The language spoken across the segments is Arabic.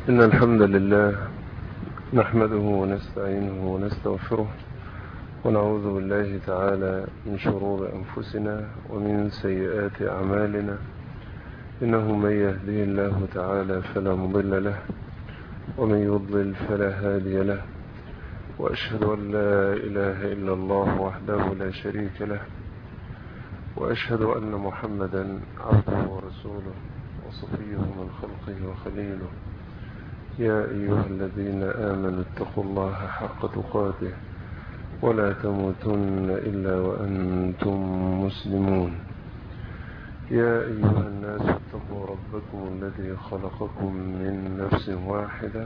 إن الحمد لله نحمده ونستعينه ونستغفره ونعوذ بالله تعالى من شرور أنفسنا ومن سيئات أعمالنا. إنه من يهديه الله تعالى فلا مضل له ومن يضلل فلا هادي له، وأشهد أن لا إله إلا الله وحده لا شريك له، وأشهد أن محمدا عبده ورسوله وصفيه من خلقه وخليله. يا أيها الذين آمنوا اتقوا الله حق تقاته ولا تموتن إلا وأنتم مسلمون. يا أيها الناس اتقوا ربكم الذي خلقكم من نفس واحدة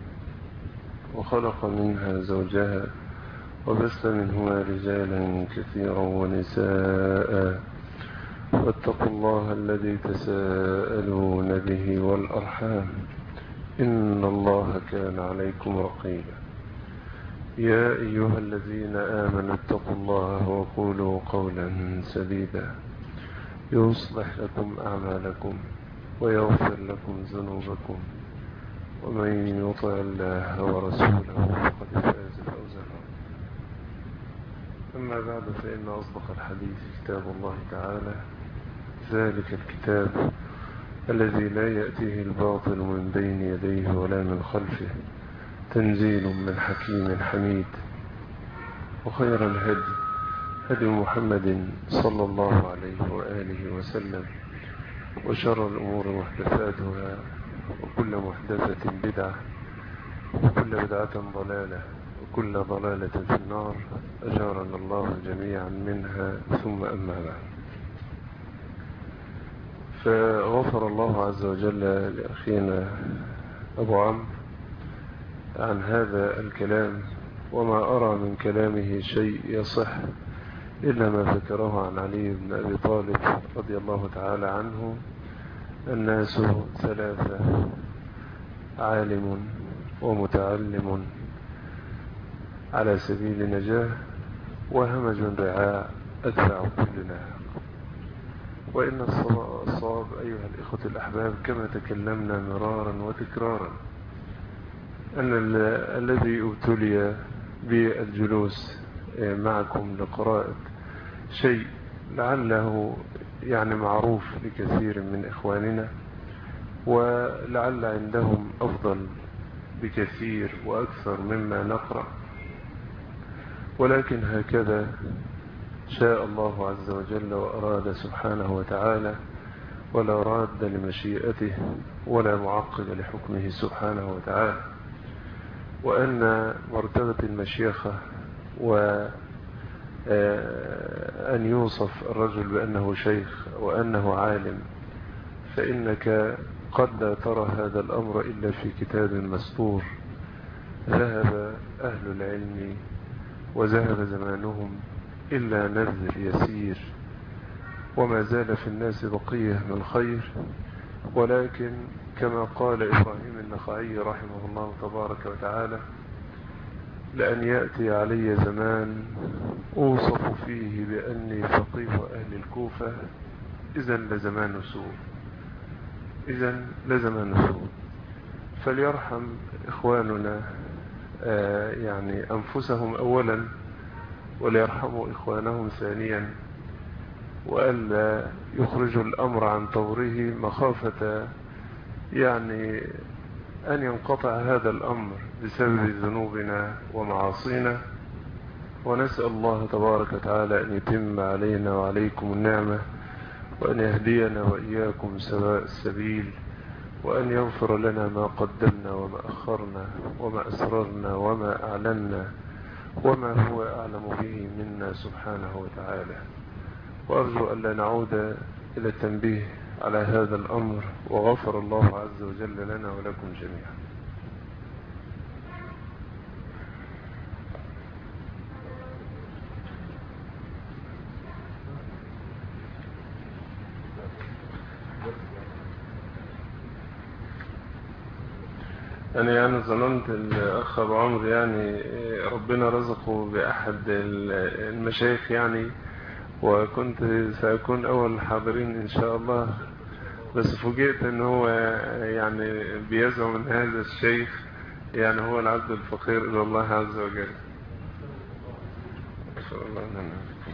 وخلق منها زوجها وبث منهما رجالا كثيرا ونساء، واتقوا الله الذي تساءلون به والأرحام إن الله كان عليكم رقيبا. يا أيها الذين آمنوا اتقوا الله وقولوا قولا سديدا يصلح لكم أعمالكم ويغفر لكم ذنوبكم، ومن يطع الله ورسوله فقد فاز فوزا عظيما. أما بعد، فإن أصدق الحديث كتاب الله تعالى، ذلك الكتاب الذي لا يأتيه الباطل من بين يديه ولا من خلفه، تنزيل من حكيم حميد. وخير الهدي هدي محمد صلى الله عليه وآله وسلم، وشر الأمور محدثاتها، وكل محدثة بدعة، وكل بدعة ضلالة، وكل ضلالة في النار، أجارنا الله جميعا منها. ثم أما بعد، فغفر الله عز وجل لأخينا أبو عمرو عن هذا الكلام، وما أرى من كلامه شيء يصح إلا ما ذكره عن علي بن أبي طالب رضي الله تعالى عنه: الناس ثلاثة: عالم ومتعلم على سبيل نجاة، وهمج رعاع أدفع كل ناعق. وإن الصواب أيها الإخوة الأحباب، كما تكلمنا مرارا وتكرارا، أن الذي ابتلي بالجلوس معكم لقراءة شيء لعله معروف لكثير من إخواننا، ولعل عندهم أفضل بكثير وأكثر مما نقرأ، ولكن هكذا شاء الله عز وجل وأراد سبحانه وتعالى، ولا راد لمشيئته ولا معقب لحكمه سبحانه وتعالى. وأن مرتبة المشيخة وأن يوصف الرجل بأنه شيخ وأنه عالم، فإنك قد لا ترى هذا الأمر إلا في كتاب مسطور ذهب أهل العلم وذهب زمانهم إلا نذر يسير، وما زال في الناس بقية من الخير. ولكن كما قال إبراهيم النخعي رحمه الله تبارك وتعالى: لأن يأتي علي زمان أوصف فيه بأني فقيه أهل الكوفة، إذن لزمان سوء. فليرحم إخواننا أنفسهم أولا، وليرحموا إخوانهم ثانيا، وألا يخرجوا الأمر عن طوره مخافة أن ينقطع هذا الأمر بسبب ذنوبنا ومعاصينا. ونسأل الله تبارك وتعالى أن يتم علينا وعليكم النعمة، وأن يهدينا وإياكم سواء السبيل، وأن يغفر لنا ما قدمنا وما أخرنا وما أسررنا وما أعلنا وما هو أعلم به منا سبحانه وتعالى. وأرجو أن لا نعود إلى التنبيه على هذا الأمر، وغفر الله عز وجل لنا ولكم جميعا. أنا ظننت الأخ أبو عمرو ربنا رزقه بأحد المشايخ وكنت سأكون أول الحاضرين إن شاء الله، بس فوجئت ان هو يعني بيزعم ان هذا الشيخ يعني هو العبد الفقير الى الله عز وجل. نسأل الله أن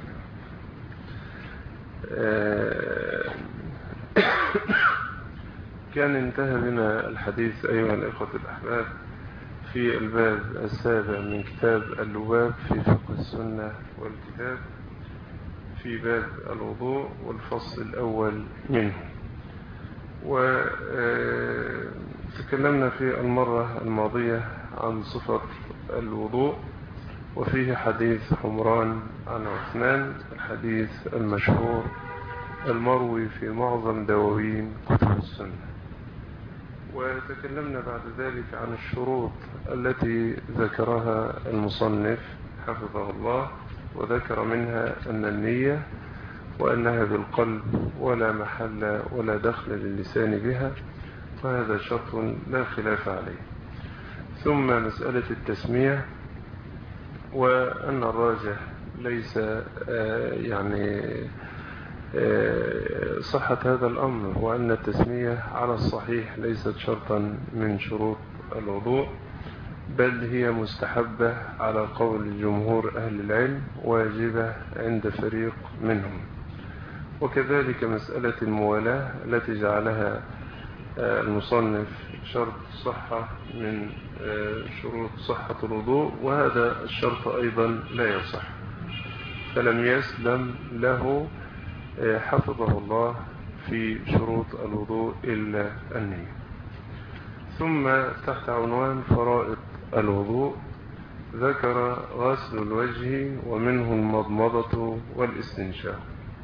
كان انتهى بنا الحديث أيها الإخوة الأحباب في الباب السابع من كتاب اللباب في فقه السنة والكتاب في باب الوضوء والفصل الأول منه. وتكلمنا في المرة الماضية عن صفة الوضوء، وفيه حديث حمران عن عثمان، الحديث المشهور المروي في معظم دواوين كتب السنة. وتكلمنا بعد ذلك عن الشروط التي ذكرها المصنف حفظه الله، وذكر منها أن النية وأنها بالقلب ولا محل ولا دخل للسان بها، وهذا شرط لا خلاف عليه. ثم مسألة التسمية، وأن الراجح ليس يعني صحة هذا الأمر، وأن التسمية على الصحيح ليست شرطا من شروط الوضوء، بل هي مستحبة على قول جمهور أهل العلم، واجبة عند فريق منهم. وكذلك مسألة الموالاة التي جعلها المصنف شرط صحة من شروط صحة الوضوء، وهذا الشرط أيضا لا يصح، فلم يسلم له حفظه الله في شروط الوضوء إلا النية. ثم تحت عنوان فرائض الوضوء ذكر غسل الوجه ومنه المضمضة والاستنشاق.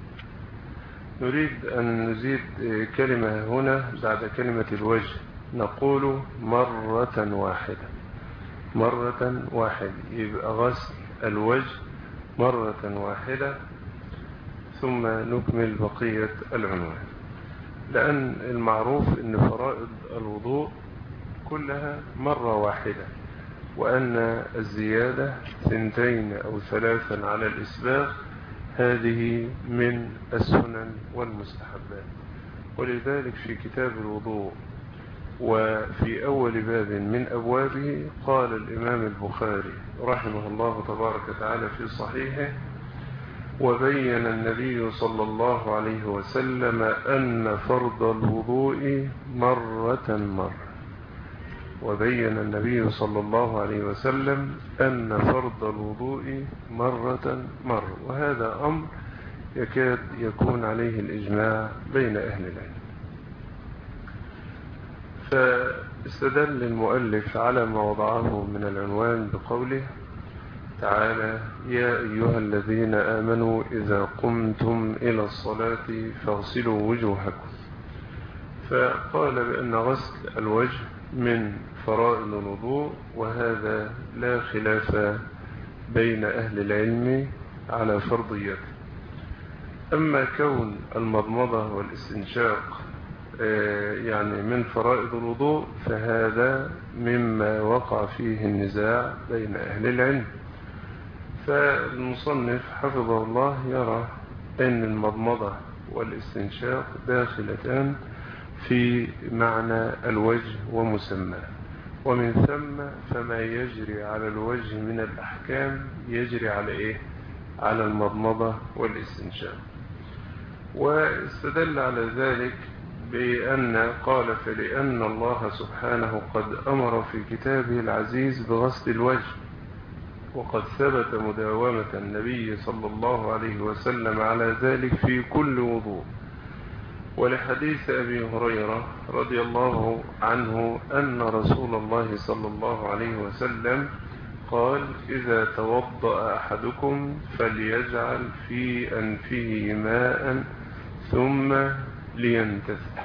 نريد أن نزيد كلمة هنا بعد كلمة الوجه، نقول مرة واحدة، مرة واحدة، يبقى غسل الوجه مرة واحدة، ثم نكمل بقية العنوان. لأن المعروف أن فرائض الوضوء كلها مرة واحدة، وأن الزيادة 2 أو 3 على الإسباغ هذه من السنن والمستحبات. ولذلك في كتاب الوضوء وفي أول باب من أبوابه قال الإمام البخاري رحمه الله تبارك وتعالى في صحيحه: وبين النبي صلى الله عليه وسلم أن فرض الوضوء مرة. وبين النبي صلى الله عليه وسلم أن فرض الوضوء مرة. وهذا أمر يكاد يكون عليه الإجماع بين أهل العلم. فاستدل المؤلف على ما وضعه من العنوان بقوله تعالى: يا أيها الذين آمنوا إذا قمتم إلى الصلاة فاغسلوا وجوهكم. فقال بأن غسل الوجه من فرائض الوضوء، وهذا لا خلاف بين أهل العلم على فرضيته. أما كون المضمضة والاستنشاق يعني من فرائض الوضوء، فهذا مما وقع فيه النزاع بين أهل العلم. فالمصنف حفظه الله يرى أن المضمضة والاستنشاق داخلتان في معنى الوجه ومسمى، ومن ثم فما يجري على الوجه من الأحكام يجري على إيه؟ على المضمضة والاستنشاق. واستدل على ذلك بأن قال: فلأن الله سبحانه قد أمر في كتابه العزيز بغسل الوجه، وقد ثبت مداومة النبي صلى الله عليه وسلم على ذلك في كل وضوء. ولحديث أبي هريرة رضي الله عنه أن رسول الله صلى الله عليه وسلم قال: إذا توضأ أحدكم فليجعل في أنفه ماء ثم لينتثر.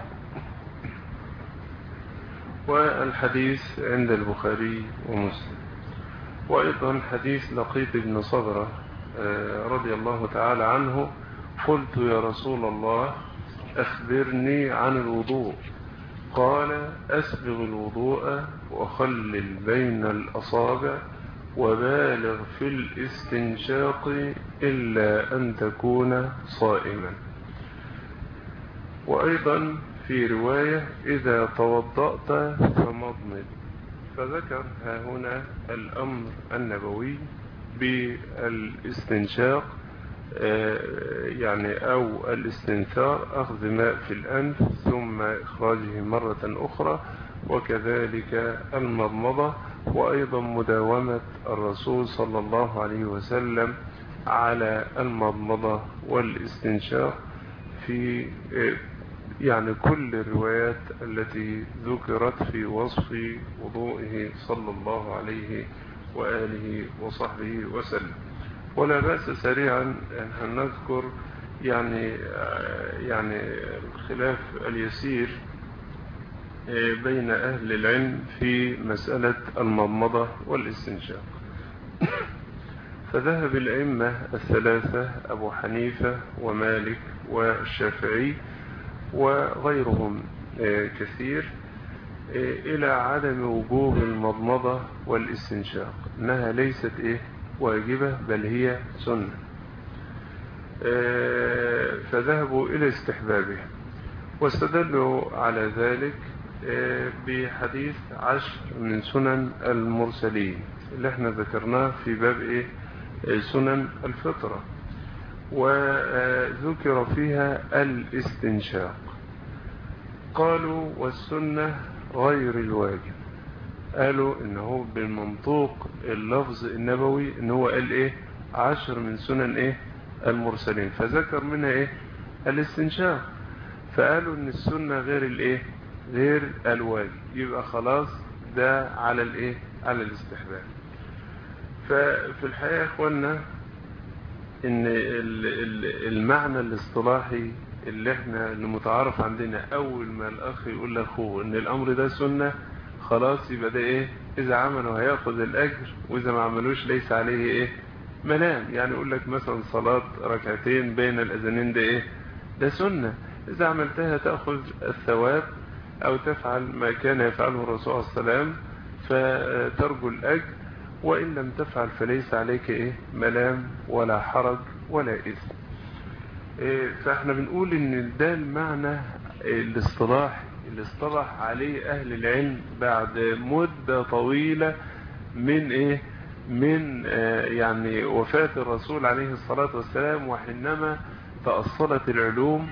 والحديث عند البخاري ومسلم. وأيضا حديث لقيط بن صبرة رضي الله تعالى عنه: قلت يا رسول الله أخبرني عن الوضوء. قال: أسبغ الوضوء وخلل بين الأصابع وبالغ في الاستنشاق إلا أن تكون صائما. وأيضا في رواية إذا توضأت فمضمض. فذكر ها هنا الأمر النبوي بالاستنشاق، يعني أو الاستنثار، أخذ ماء في الأنف ثم إخراجه مرة أخرى، وكذلك المضمضة، وأيضا مداومة الرسول صلى الله عليه وسلم على المضمضة والاستنشاق في يعني كل الروايات التي ذكرت في وصف وضوئه صلى الله عليه وآله وصحبه وسلم. ولا بأس سريعا أن نذكر يعني الخلاف اليسير بين أهل العلم في مسألة المضمضة والاستنشاق. فذهب الأئمة الثلاثة أبو حنيفة ومالك والشافعي وغيرهم كثير إلى عدم وجوب المضمضة والاستنشاق، إنها ليست واجبة بل هي سنة، فذهبوا إلى استحبابه، واستدلوا على ذلك بحديث 10 من سنن المرسلين اللي احنا ذكرناه في باب سنن الفطرة، وذكر فيها الاستنشاق. قالوا والسنة غير الواجب، قالوا انه بالمنطوق اللفظ النبوي انه قال 10 من سنن المرسلين، فذكر منها الاستنشاق، فقالوا ان السنة غير غير الواجب، يبقى خلاص ده على على الاستحباب. ففي الحقيقة يا اخوانا ان المعنى الاصطلاحي اللي احنا المتعارف عندنا، اول ما الاخ يقول لاخوه ان الامر ده سنة، خلاص يبقى ده اذا عمله هياخد الاجر، واذا ما عملوش ليس عليه ملام. يعني يقول لك مثلا صلاة ركعتين بين الاذانين ده سنة، اذا عملتها تأخذ الثواب او تفعل ما كان يفعله الرسول صلى الله عليه وسلم فترجو الاجر، وإن لم تفعل فليس عليك ملام ولا حرج ولا إثم. فاحنا بنقول ان ده المعنى الاصطلاح اللي اصطلح عليه أهل العلم بعد مدة طويلة من من يعني وفاة الرسول عليه الصلاة والسلام، وحينما تأصلت العلوم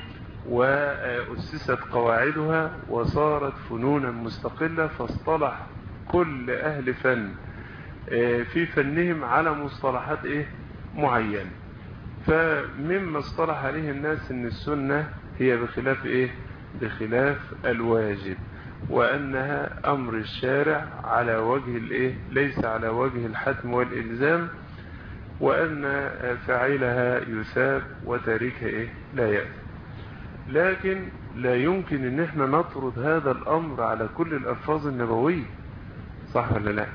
وأسست قواعدها وصارت فنونا مستقلة، فاصطلح كل أهل فن في فنهم على مصطلحات معينة. فمما اصطلح عليه الناس ان السنة هي بخلاف بخلاف الواجب، وانها امر الشارع على وجه ليس على وجه الحتم والالزام، وان فاعلها يثاب وتاركها لا يأثم. لكن لا يمكن ان احنا نطرد هذا الامر على كل الالفاظ النبوية، صح ولا لا؟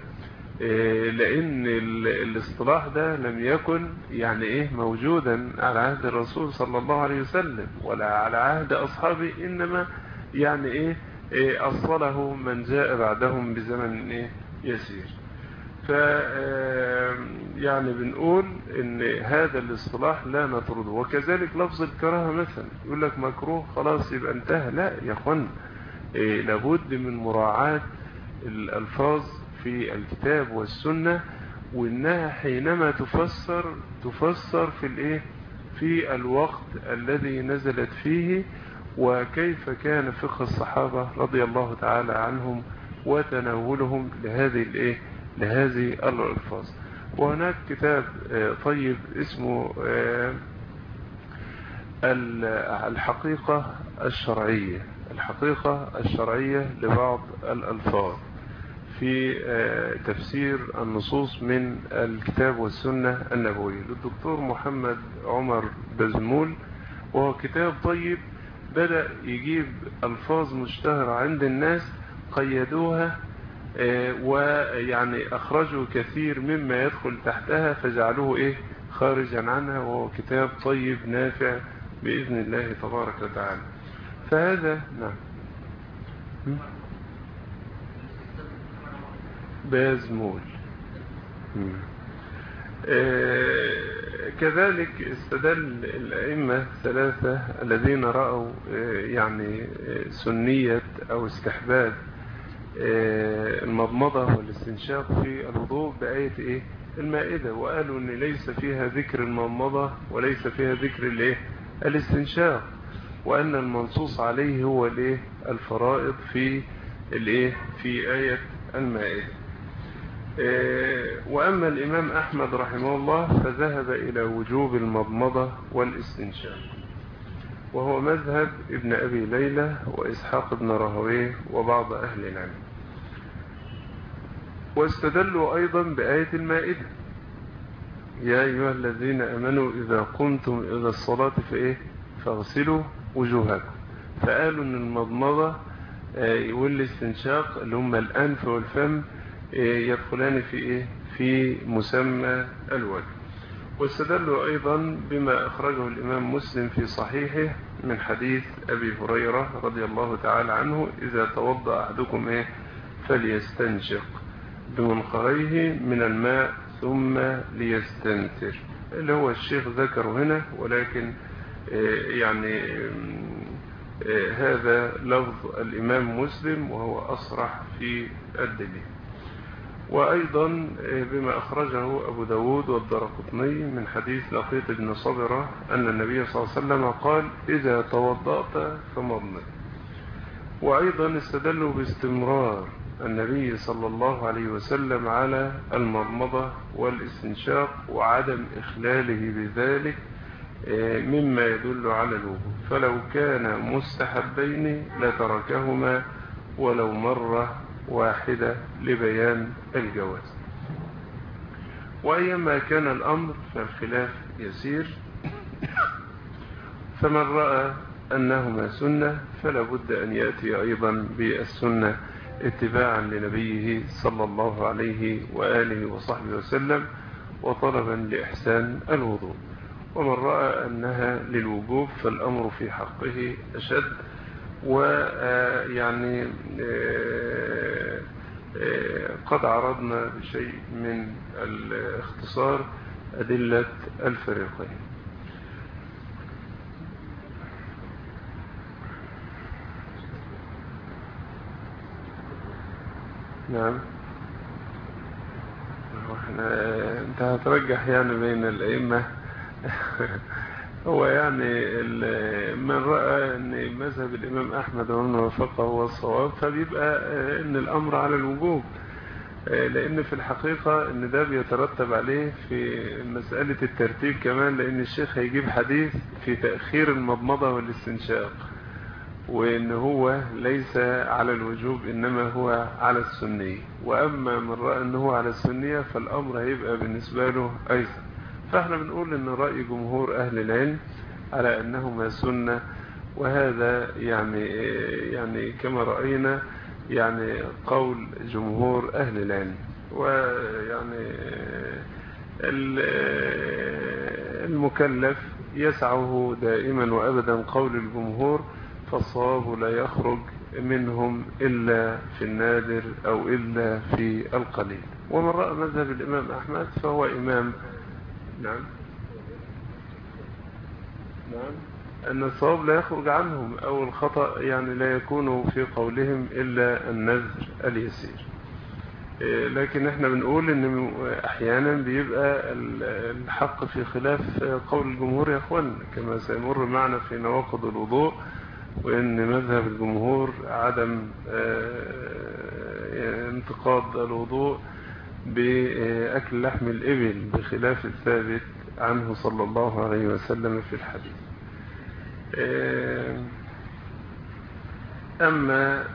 لان الاصطلاح ده لم يكن يعني موجودا على عهد الرسول صلى الله عليه وسلم ولا على عهد اصحابه، انما يعني اصله من جاء بعدهم بزمن يسير. ف يعني بنقول ان هذا الاصطلاح لا نطرده. وكذلك لفظ الكراهه مثلا، يقول لك مكروه خلاص يبقى انتهى، لا يا اخوان، لابد من مراعاة الالفاظ في الكتاب والسنة، وانها حينما تفسر في الوقت الذي نزلت فيه، وكيف كان فقه الصحابة رضي الله تعالى عنهم وتناولهم لهذه الألفاظ. وهناك كتاب طيب اسمه الحقيقة الشرعية لبعض الألفاظ في تفسير النصوص من الكتاب والسنة النبوية للدكتور محمد عمر بزمول. وهو كتاب طيب، بدأ يجيب ألفاظ مشتهرة عند الناس قيدوها، ويعني أخرجوا كثير مما يدخل تحتها فجعلوه خارجا عنها، وهو كتاب طيب نافع بإذن الله تبارك وتعالى. فهذا نعم بازمول. كذلك استدل الأئمة ثلاثة الذين رأوا يعني سنية أو استحباب المضمضة والاستنشاق في الوضوء بآية المائدة، وقالوا أن ليس فيها ذكر المضمضة وليس فيها ذكر الاستنشاق، وأن المنصوص عليه هو الفرائض في في آية المائدة. وأما الإمام أحمد رحمه الله فذهب إلى وجوب المضمضة والاستنشاق، وهو مذهب ابن أبي ليلى وإسحاق بن راهويه وبعض أهل العلم. واستدلوا أيضا بآية المائدة: يا أيها الذين آمنوا إذا قمتم إلى الصلاة فاغسلوا وجوهكم. فقالوا أن المضمضة والاستنشاق اللي هم الأنف والفم يدخلان في مسمى الوجه. واستدلوا أيضا بما أخرجه الإمام مسلم في صحيحه من حديث أبي هريرة رضي الله تعالى عنه: إذا توضأ أحدكم فليستنشق بمنخريه من الماء ثم ليستنثر، اللي هو الشيخ ذكره هنا، ولكن يعني هذا لفظ الإمام مسلم وهو أصرح في الدليل. وأيضا بما أخرجه أبو داود والدرقطني من حديث لقيط بن صبرة أن النبي صلى الله عليه وسلم قال: إذا توضأت فمضمض. وأيضا استدلوا باستمرار النبي صلى الله عليه وسلم على المضمضة والاستنشاق وعدم إخلاله بذلك مما يدل على الوجوب، فلو كان مستحبين لتركهما ولو مرة واحدة لبيان الجواز. وأيما كان الأمر فالخلاف يسير، فمن رأى أنهما سنة فلا بد أن يأتي أيضا بالسنة اتباعا لنبيه صلى الله عليه وآله وصحبه وسلم وطلبا لإحسان الوضوء. ومن رأى أنها للوجوب فالأمر في حقه أشد. ويعني قد عرضنا بشيء من الاختصار أدلة الفريقين. نعم. انت هترجح يعني بين الأئمة هو يعني من رأى أن مذهب الإمام أحمد ومن وافقه هو الصواب، فبيبقى أن الأمر على الوجوب، لأن في الحقيقة أن ده بيترتب عليه في مسألة الترتيب كمان، لأن الشيخ هيجيب حديث في تأخير المضمضة والاستنشاق، وأن هو ليس على الوجوب إنما هو على السنية. وأما من رأى أنه هو على السنية فالأمر هيبقى بالنسبة له أيضا. فاحنا بنقول ان رأي جمهور اهل العلم على انهما سنة، وهذا يعني كما رأينا يعني قول جمهور اهل العلم. ويعني المكلف يسعه دائما وابدا قول الجمهور، فالصواب لا يخرج منهم الا في النادر او الا في القليل. ومن رأى مذهب الامام احمد فهو امام. نعم أن الصواب لا يخرج عنهم أو الخطأ يعني لا يكون في قولهم إلا النذر اليسير. لكن احنا بنقول ان احيانا بيبقى الحق في خلاف قول الجمهور يا اخوان، كما سيمر معنا في نواقض الوضوء، وان مذهب الجمهور عدم انتقاض الوضوء بأكل لحم الإبل بخلاف الثابت عنه صلى الله عليه وسلم في الحديث. أما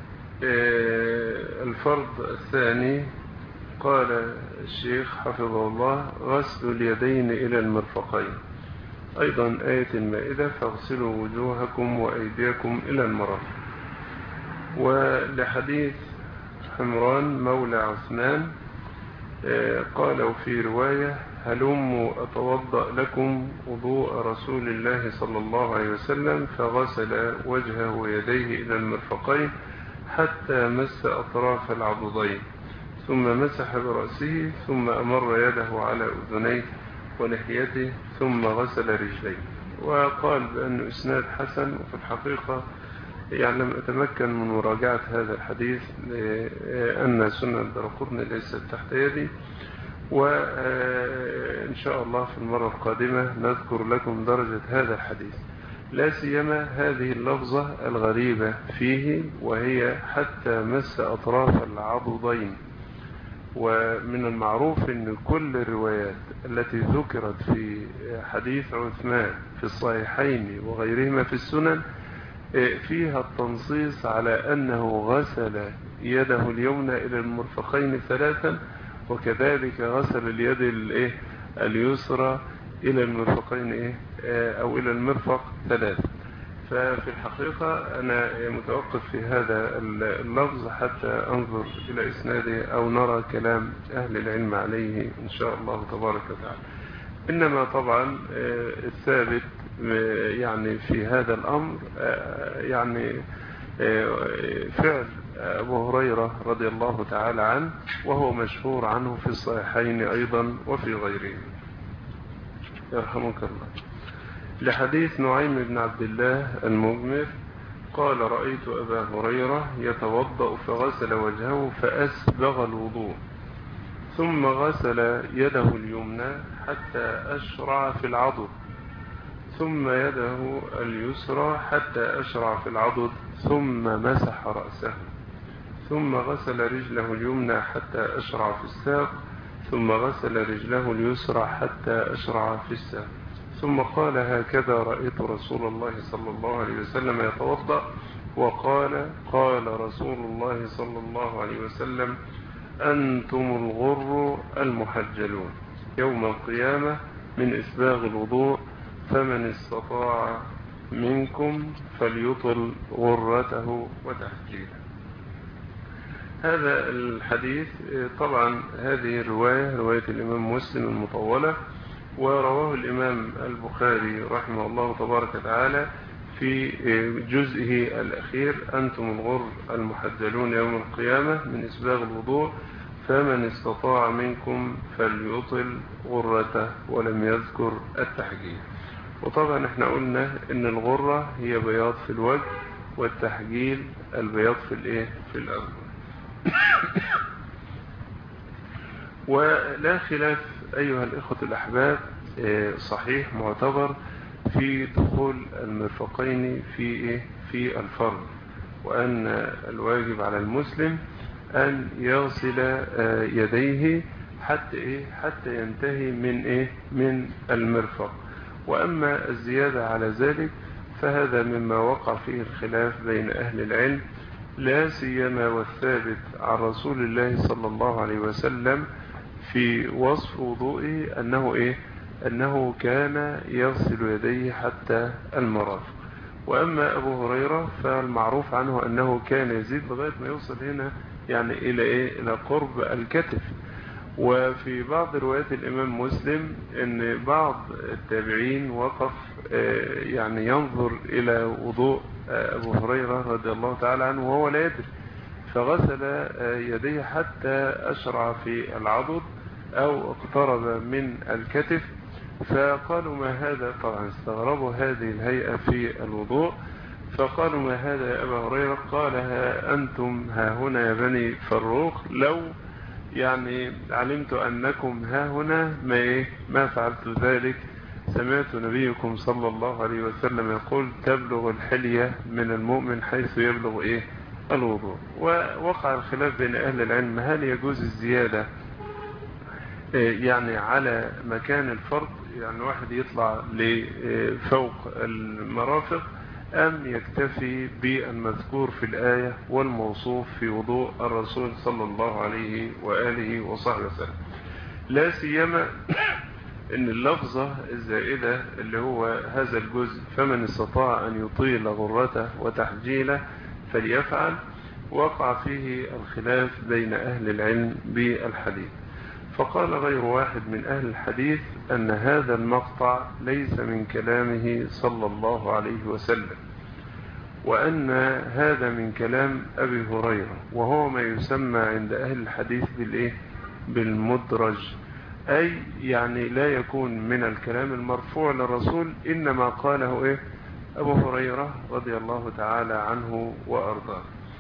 الفرض الثاني قال الشيخ حفظه الله: غسل اليدين إلى المرفقين. أيضا آية المائدة: فاغسلوا وجوهكم وأيديكم إلى المرافق. ولحديث حمران مولى عثمان قالوا في رواية: هلموا أتوضأ لكم وضوء رسول الله صلى الله عليه وسلم، فغسل وجهه ويديه إلى المرفقين حتى مس أطراف العضدين، ثم مسح برأسه، ثم أمر يده على أذنيه ولحيته ثم غسل رجليه، وقال بأنه إسناد حسن. وفي الحقيقة يعني لم أتمكن من مراجعة هذا الحديث لأن سنن الدارقطني ليست تحت يدي، وإن شاء الله في المرة القادمة نذكر لكم درجة هذا الحديث، لا سيما هذه اللفظة الغريبة فيه، وهي حتى مس أطراف العضدين. ومن المعروف أن كل الروايات التي ذكرت في حديث عثمان في الصحيحين وغيرهما في السنن فيها التنصيص على أنه غسل يده اليمنى إلى المرفقين 3، وكذلك غسل اليد اليسرى إلى المرفقين أو إلى المرفق 3. ففي الحقيقة أنا متوقف في هذا اللفظ حتى أنظر إلى إسناده أو نرى كلام أهل العلم عليه إن شاء الله تبارك وتعالى. إنما طبعا الثابت يعني في هذا الأمر يعني فعل أبو هريرة رضي الله تعالى عنه، وهو مشهور عنه في الصحيحين أيضا وفي غيره، يرحمك الله. لحديث نعيم بن عبد الله المجمر قال: رأيت أبا هريرة يتوضأ فغسل وجهه فأسبغ الوضوء، ثم غسل يده اليمنى حتى أشرع في العضد، ثم يده اليسرى حتى أشرع في العضد، ثم مسح رأسه، ثم غسل رجله اليمنى حتى أشرع في الساق، ثم غسل رجله اليسرى حتى أشرع في الساق، ثم قال: هكذا رأيت رسول الله صلى الله عليه وسلم يتوضأ. وقال: قال رسول الله صلى الله عليه وسلم: أنتم الغر المحجلون يوم القيامة من إسباغ الوضوء، فمن استطاع منكم فليطل غرته وتحجيله. هذا الحديث طبعا هذه الرواية رواية الإمام مسلم المطولة، ورواه الإمام البخاري رحمه الله تبارك وتعالى في جزئه الأخير: أنتم الغر المحجلون يوم القيامة من إسباغ الوضوء، فمن استطاع منكم فليطل غرته، ولم يذكر التحجيل. وطبعا احنا قلنا ان الغرة هي بياض في الوجه، والتحجيل البياض في الأرض. ولا خلاف أيها الإخوة الأحباب، صحيح معتبر في دخول المرفقين في الفرج، وأن الواجب على المسلم أن يغسل يديه حتى ينتهي من المرفق. وأما الزيادة على ذلك فهذا مما وقع فيه الخلاف بين أهل العلم، لا سيما والثابت عن رسول الله صلى الله عليه وسلم في وصف وضوئه أنه كان يغسل يديه حتى المرافق. وأما أبو هريرة فالمعروف عنه أنه كان يزيد لغاية ما يوصل هنا يعني إلى قرب الكتف. وفي بعض روايات الإمام مسلم أن بعض التابعين وقف يعني ينظر إلى وضوء أبو هريرة رضي الله تعالى عنه وهو لا يدري، فغسل يديه حتى أشرع في العضد أو اقترب من الكتف، فقالوا: ما هذا؟ طبعا استغربوا هذه الهيئة في الوضوء، فقالوا: ما هذا يا أبا هريرة؟ قال: أنتم ها هنا يا بني فروخ، لو يعني علمت أنكم ها هنا ما فعلت ذلك. سمعت نبيكم صلى الله عليه وسلم يقول: تبلغ الحلية من المؤمن حيث يبلغ الوضوء. ووقع الخلاف بين أهل العلم: هل يجوز الزيادة يعني على مكان الفرض، يعني واحد يطلع لفوق المرافق، أم يكتفي بالمذكور في الآية والموصوف في وضوء الرسول صلى الله عليه وآله وصحبه وسلم؟ لا سيما ان اللفظة الزائدة اللي هو هذا الجزء: فمن استطاع أن يطيل غرته وتحجيله فليفعل، وقع فيه الخلاف بين أهل العلم بالحديث. فقال غير واحد من أهل الحديث أن هذا المقطع ليس من كلامه صلى الله عليه وسلم، وأن هذا من كلام أبي هريرة، وهو ما يسمى عند أهل الحديث بالمدرج. أي يعني لا يكون من الكلام المرفوع للرسول، إنما قاله أبو هريرة رضي الله تعالى عنه وأرضاه.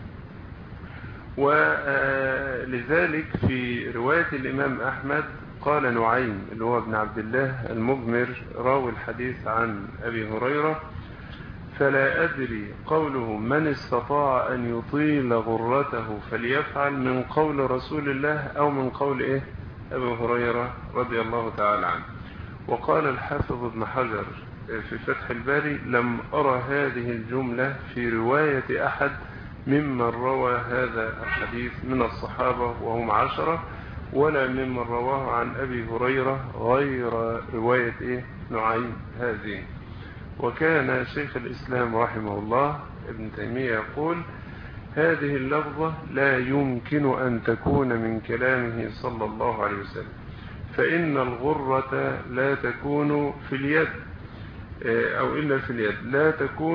ولذلك في رواية الإمام أحمد قال نعيم اللي هو ابن عبد الله المجمر راوي الحديث عن أبي هريرة: فلا أدري قوله من استطاع أن يطيل غرته فليفعل من قول رسول الله أو من قول أبي هريرة رضي الله تعالى عنه. وقال الحافظ ابن حجر في فتح الباري: لم أرى هذه الجملة في رواية أحد ممن روى هذا الحديث من الصحابة وهم 10، ولا ممن رواه عن أبي هريرة غير رواية نعيم هذه. وكان شيخ الإسلام رحمه الله ابن تيمية يقول: هذه اللفظة لا يمكن أن تكون من كلامه صلى الله عليه وسلم، فإن الغرة لا تكون في اليد أو إلا في اليد، لا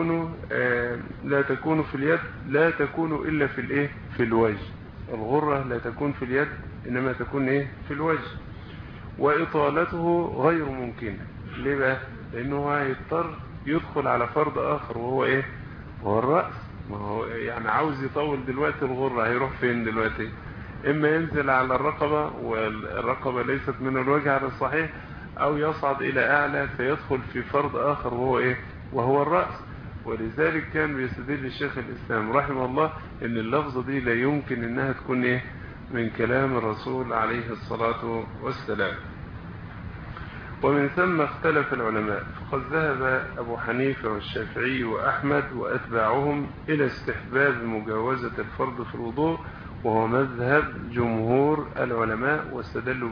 تكون في اليد، لا تكون إلا في الوجه. الغرة لا تكون في اليد، إنما تكون في الوجه. وإطالته غير ممكنة. ليه بقى؟ لأنه هيضطر يدخل على فرض آخر وهو هو الرأس. ما هو يعني عاوز يطول دلوقتي الغرة، هيروح فين دلوقتي؟ إما ينزل على الرقبة، والرقبة ليست من الوجه على الصحيح، أو يصعد إلى أعلى فيدخل في فرض آخر وهو الرأس. ولذلك كان بيستدل الشيخ الإسلام رحمه الله إن اللفظة دي لا يمكن إنها تكون من كلام الرسول عليه الصلاة والسلام. ومن ثم اختلف العلماء، فقد ذهب أبو حنيفة والشافعي وأحمد وأتباعهم إلى استحباب مجاوزة الفرض في الوضوء، وهو مذهب جمهور العلماء، واستدلوا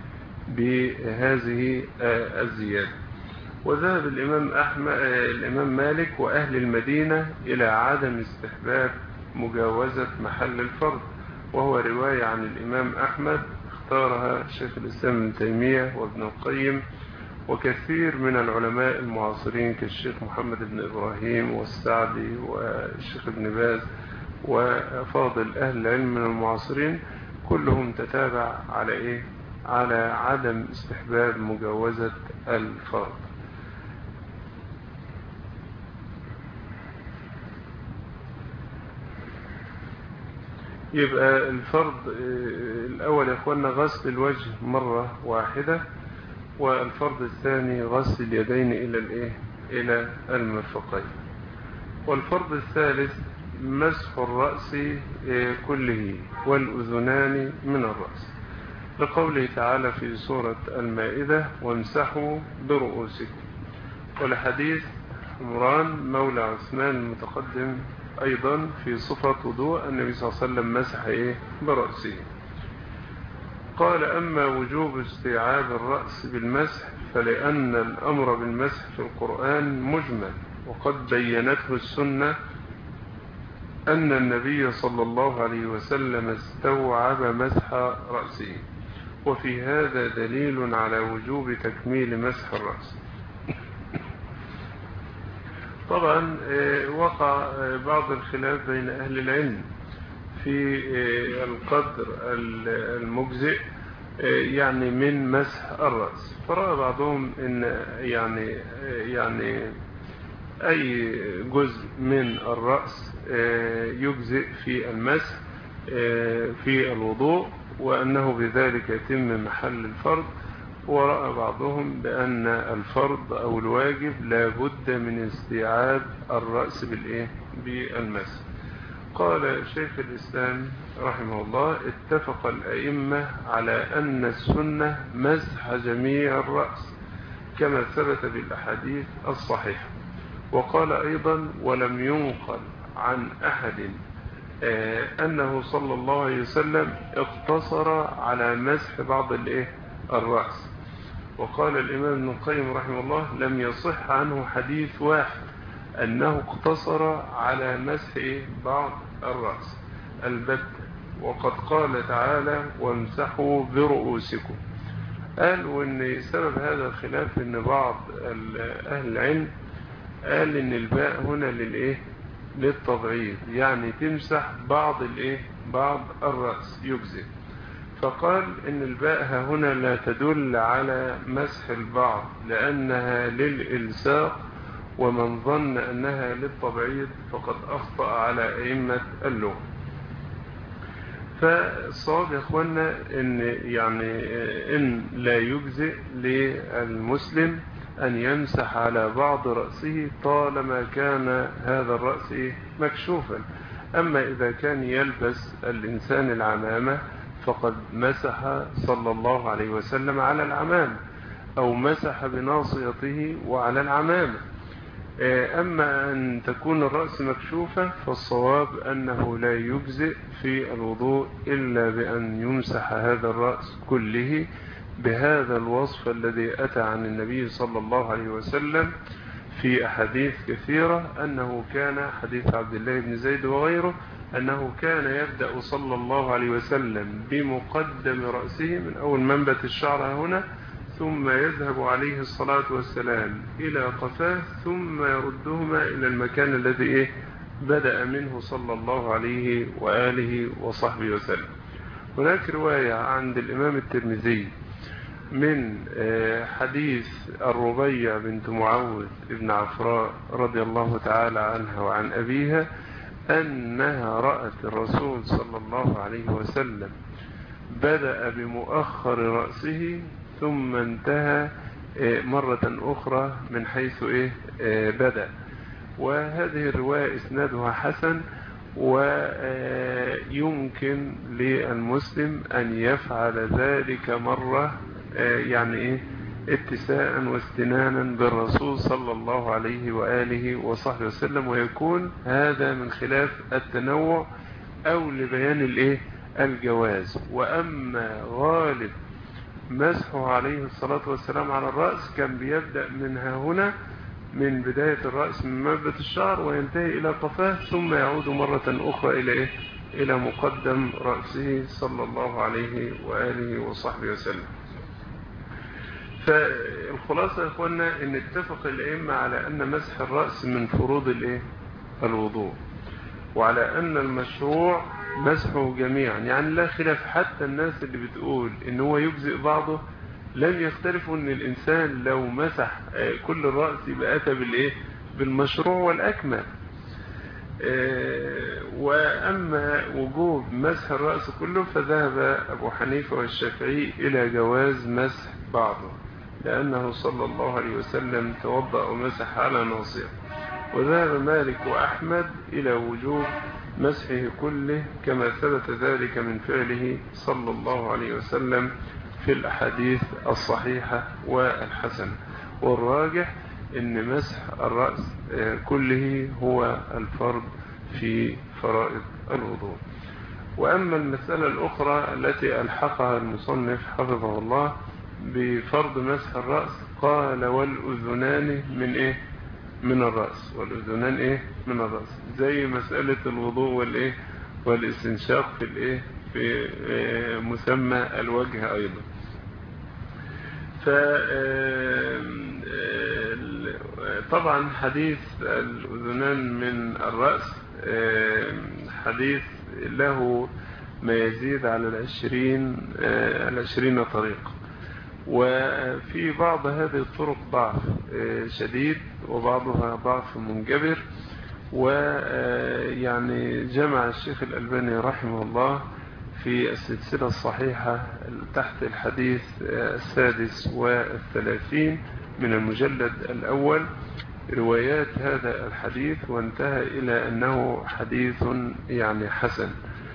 بهذه الزيادة. وذهب الإمام مالك وأهل المدينة إلى عدم استحباب مجاوزة محل الفرض، وهو رواية عن الإمام أحمد اختارها شيخ الإسلام ابن تيمية وابن القيم وكثير من العلماء المعاصرين كالشيخ محمد بن إبراهيم والسعدي والشيخ ابن باز وفاضل أهل العلم من المعاصرين، كلهم تتابع على عدم استحباب مجاوزة الفرض. يبقى الفرض الأول يا أخوانا غسل الوجه مرة واحدة، والفرض الثاني غسل اليدين إلى المرفقين، والفرض الثالث مسح الرأس كله والأذنان من الرأس، لقوله تعالى في سورة المائدة: وامسحوا برؤوسكم، ولحديث عمران مولى عثمان المتقدم أيضا في صفة وضوء النبي صلى الله عليه وسلم مسح برأسه. قال: أما وجوب استيعاب الرأس بالمسح فلأن الأمر بالمسح في القرآن مجمل، وقد بينته السنة أن النبي صلى الله عليه وسلم استوعب مسح رأسه، وفي هذا دليل على وجوب تكميل مسح الرأس. طبعا وقع بعض الخلاف بين أهل العلم في القدر المجزئ يعني من مسح الرأس، فرأى بعضهم ان يعني اي جزء من الرأس يجزئ في المسح في الوضوء، وانه بذلك يتم محل الفرض. ورأى بعضهم بأن الفرض أو الواجب لا بد من استيعاب الرأس بالمسح. قال شيخ الإسلام رحمه الله: اتفق الأئمة على أن السنة مسح جميع الرأس كما ثبت بالأحاديث الصحيحة. وقال أيضا: ولم ينقل عن أحد أنه صلى الله عليه وسلم اقتصر على مسح بعض الرأس. وقال الإمام ابن القيم رحمه الله: لم يصح عنه حديث واحد أنه اقتصر على مسح بعض الرأس البتة. وقد قال تعالى: وامسحوا برؤوسكم. قال وإن سبب هذا الخلاف إن بعض أهل العلم قال إن الباء هنا للتضعيف، يعني تمسح بعض الرأس يجزئ. فقال إن الباء هنا لا تدل على مسح البعض لأنها للإلصاق، ومن ظن أنها للتبعيض فقد أخطأ على أئمة اللغة. فالصواب يا اخوانا إن لا يجزئ للمسلم أن يمسح على بعض رأسه طالما كان هذا الرأس مكشوفا. أما إذا كان يلبس الإنسان العمامة فقد مسح صلى الله عليه وسلم على العمامة، أو مسح بناصيته وعلى العمامة. أما أن تكون الرأس مكشوفة فالصواب أنه لا يجزئ في الوضوء إلا بأن يمسح هذا الرأس كله بهذا الوصف الذي أتى عن النبي صلى الله عليه وسلم في أحاديث كثيرة، أنه كان حديث عبد الله بن زيد وغيره أنه كان يبدأ صلى الله عليه وسلم بمقدم رأسه من أول منبت الشعر هنا، ثم يذهب عليه الصلاة والسلام إلى قفاه، ثم يردهما إلى المكان الذي بدأ منه صلى الله عليه وآله وصحبه وسلم. هناك رواية عند الإمام الترمذي من حديث الربيع بنت معوذ ابن عفراء رضي الله تعالى عنها وعن أبيها أنها رأت الرسول صلى الله عليه وسلم بدأ بمؤخر رأسه ثم انتهى مرة أخرى من حيث بدأ. وهذه الرواية إسنادها حسن، ويمكن للمسلم أن يفعل ذلك مرة اتساء واستنانا بالرسول صلى الله عليه وآله وصحبه وسلم، ويكون هذا من خلاف التنوع أو لبيان الجواز. وأما غالب مسحه عليه الصلاة والسلام على الرأس كان بيبدأ منها هنا من بداية الرأس من منبت الشعر وينتهي إلى قفاه، ثم يعود مرة أخرى إلى مقدم رأسه صلى الله عليه وآله وصحبه وسلم. فالخلاصة يا إخوانا إن اتفق الأئمة على أن مسح الرأس من فروض الوضوء، وعلى أن المشروع مسحه جميعا، يعني لا خلاف. حتى الناس اللي بتقول إن هو يجزئ بعضه لم يختلفوا إن الإنسان لو مسح كل الرأس يبقى أتى بالمشروع والأكمل. وأما وجوب مسح الرأس كله فذهب أبو حنيفة والشافعي إلى جواز مسح بعضه، لأنه صلى الله عليه وسلم توضأ ومسح على ناصيته. وذهب مالك وأحمد إلى وجوب مسحه كله كما ثبت ذلك من فعله صلى الله عليه وسلم في الأحاديث الصحيحة والحسنة. والراجح إن مسح الرأس كله هو الفرض في فرائض الوضوء. وأما المسألة الأخرى التي ألحقها المصنف حفظه الله بفرض مسح الرأس، قال والأذنان من الرأس. والأذنان من الرأس، زي مسألة الوضوء والاستنشاق في مسمى الوجه أيضا. طبعا حديث الأذنان من الرأس حديث له ما يزيد على 20 طريقة، وفي بعض هذه الطرق ضعف شديد وبعضها ضعف منجبر. ويعني جمع الشيخ الألباني رحمه الله في السلسلة الصحيحة تحت الحديث 36 من المجلد الأول روايات هذا الحديث، وانتهى إلى أنه حديث حسن.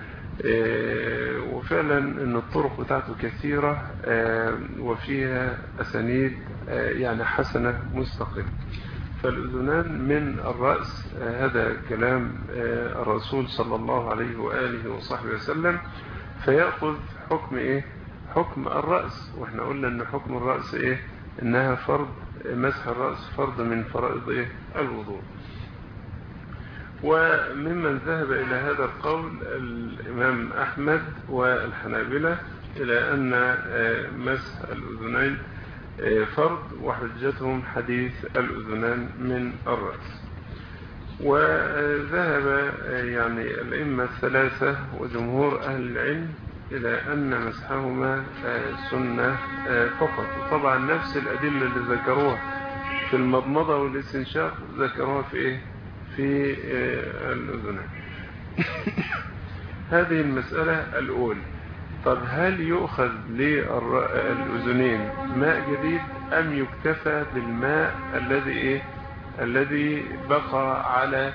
وفعلا أن الطرق بتاعته كثيرة وفيها أسانيد حسنة مستقلة. فالأذنان من الرأس هذا كلام الرسول صلى الله عليه وآله وصحبه وسلم، فيأخذ حكم حكم الرأس. واحنا قلنا ان حكم الرأس انها فرض، مسح الرأس فرض من فرائض الوضوء. وممن ذهب إلى هذا القول الإمام أحمد والحنابلة إلى أن مسح الأذنين فرض، وحجتهم حديث الأذنان من الرأس. وذهب الأئمة الثلاثة وجمهور أهل العلم إلى أن مسحهما سنة فقط. طبعا نفس الأدلة اللي ذكروها في المضمضة والاستنشاق ذكروها في إيه؟ في الأذنين. هذه المسألة الأولى. طب هل يؤخذ للأذنين ماء جديد أم يكتفى بالماء الذي بقى على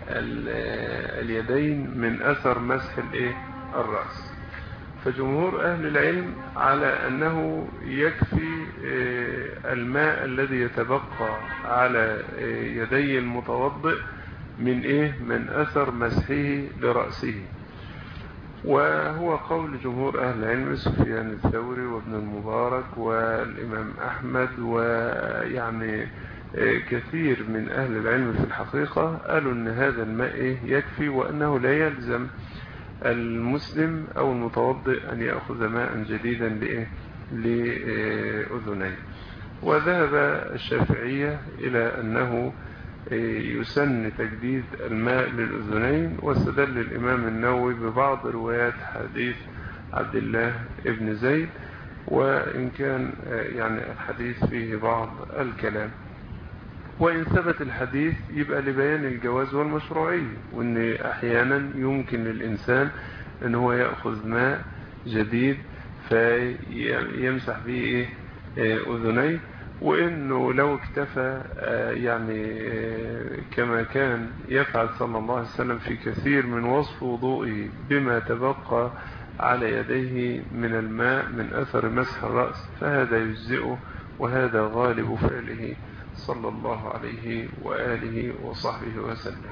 اليدين من أثر مسح الرأس؟ فجمهور أهل العلم على أنه يكفي الماء الذي يتبقى على يدي المتوضئ من أثر مسحه لرأسه. وهو قول جمهور أهل العلم سفيان الثوري وابن المبارك والإمام أحمد، ويعني كثير من أهل العلم في الحقيقة قالوا أن هذا الماء يكفي، وأنه لا يلزم المسلم أو المتوضئ أن يأخذ ماء جديدا لأذنيه. وذهب الشافعية إلى أنه يسن تجديد الماء للأذنين، واستدل الإمام النووي ببعض روايات حديث عبد الله ابن زيد، وإن كان يعني الحديث فيه بعض الكلام. وإن ثبت الحديث يبقى لبيان الجواز والمشروعية، وإن أحيانا يمكن للإنسان أن هو يأخذ ماء جديد فيمسح به أذنيه، وإنه لو اكتفى يعني كما كان يفعل صلى الله عليه وسلم في كثير من وصف وضوئه بما تبقى على يديه من الماء من أثر مسح الرأس فهذا يجزئه، وهذا غالب فعله صلى الله عليه وآله وصحبه وسلم.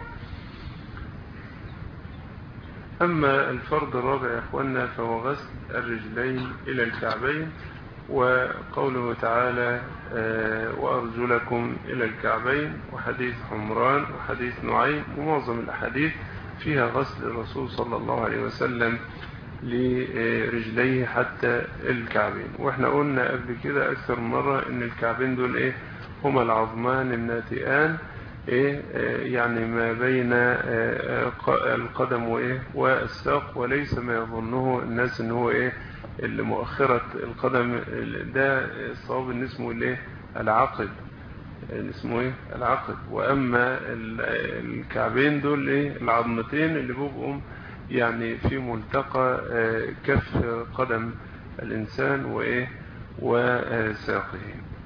أما الفرض الرابع يا أخوانا فهو غسل الرجلين إلى الكعبين، وقوله تعالى وأرجلكم إلى الكعبين، وحديث حمران وحديث نعيم، ومعظم الأحاديث فيها غسل الرسول صلى الله عليه وسلم لرجليه حتى الكعبين. واحنا قلنا قبل كده أكثر مرة إن الكعبين دول هما العظمان الناتئان يعني ما بين القدم والساق، وليس ما يظنه الناس ان هو اللي مؤخرة القدم، ده الصواب ان اسمه العقد، اسمه العقد. واما الكعبين دول العظمتين اللي بيبقوا يعني في ملتقى كف قدم الانسان وساقه.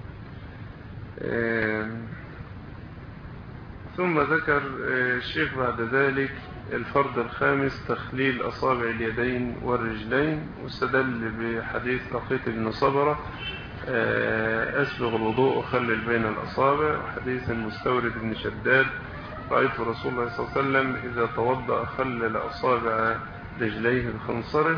ثم ذكر الشيخ بعد ذلك الفرض الخامس تخليل أصابع اليدين والرجلين، واستدل بحديث لقيط بن صبرة أسبغ الوضوء وخلل بين الأصابع، وحديث المستورد بن شداد رأيت رسول الله صلى الله عليه وسلم إذا توضأ خلل أصابع رجليه بخنصره.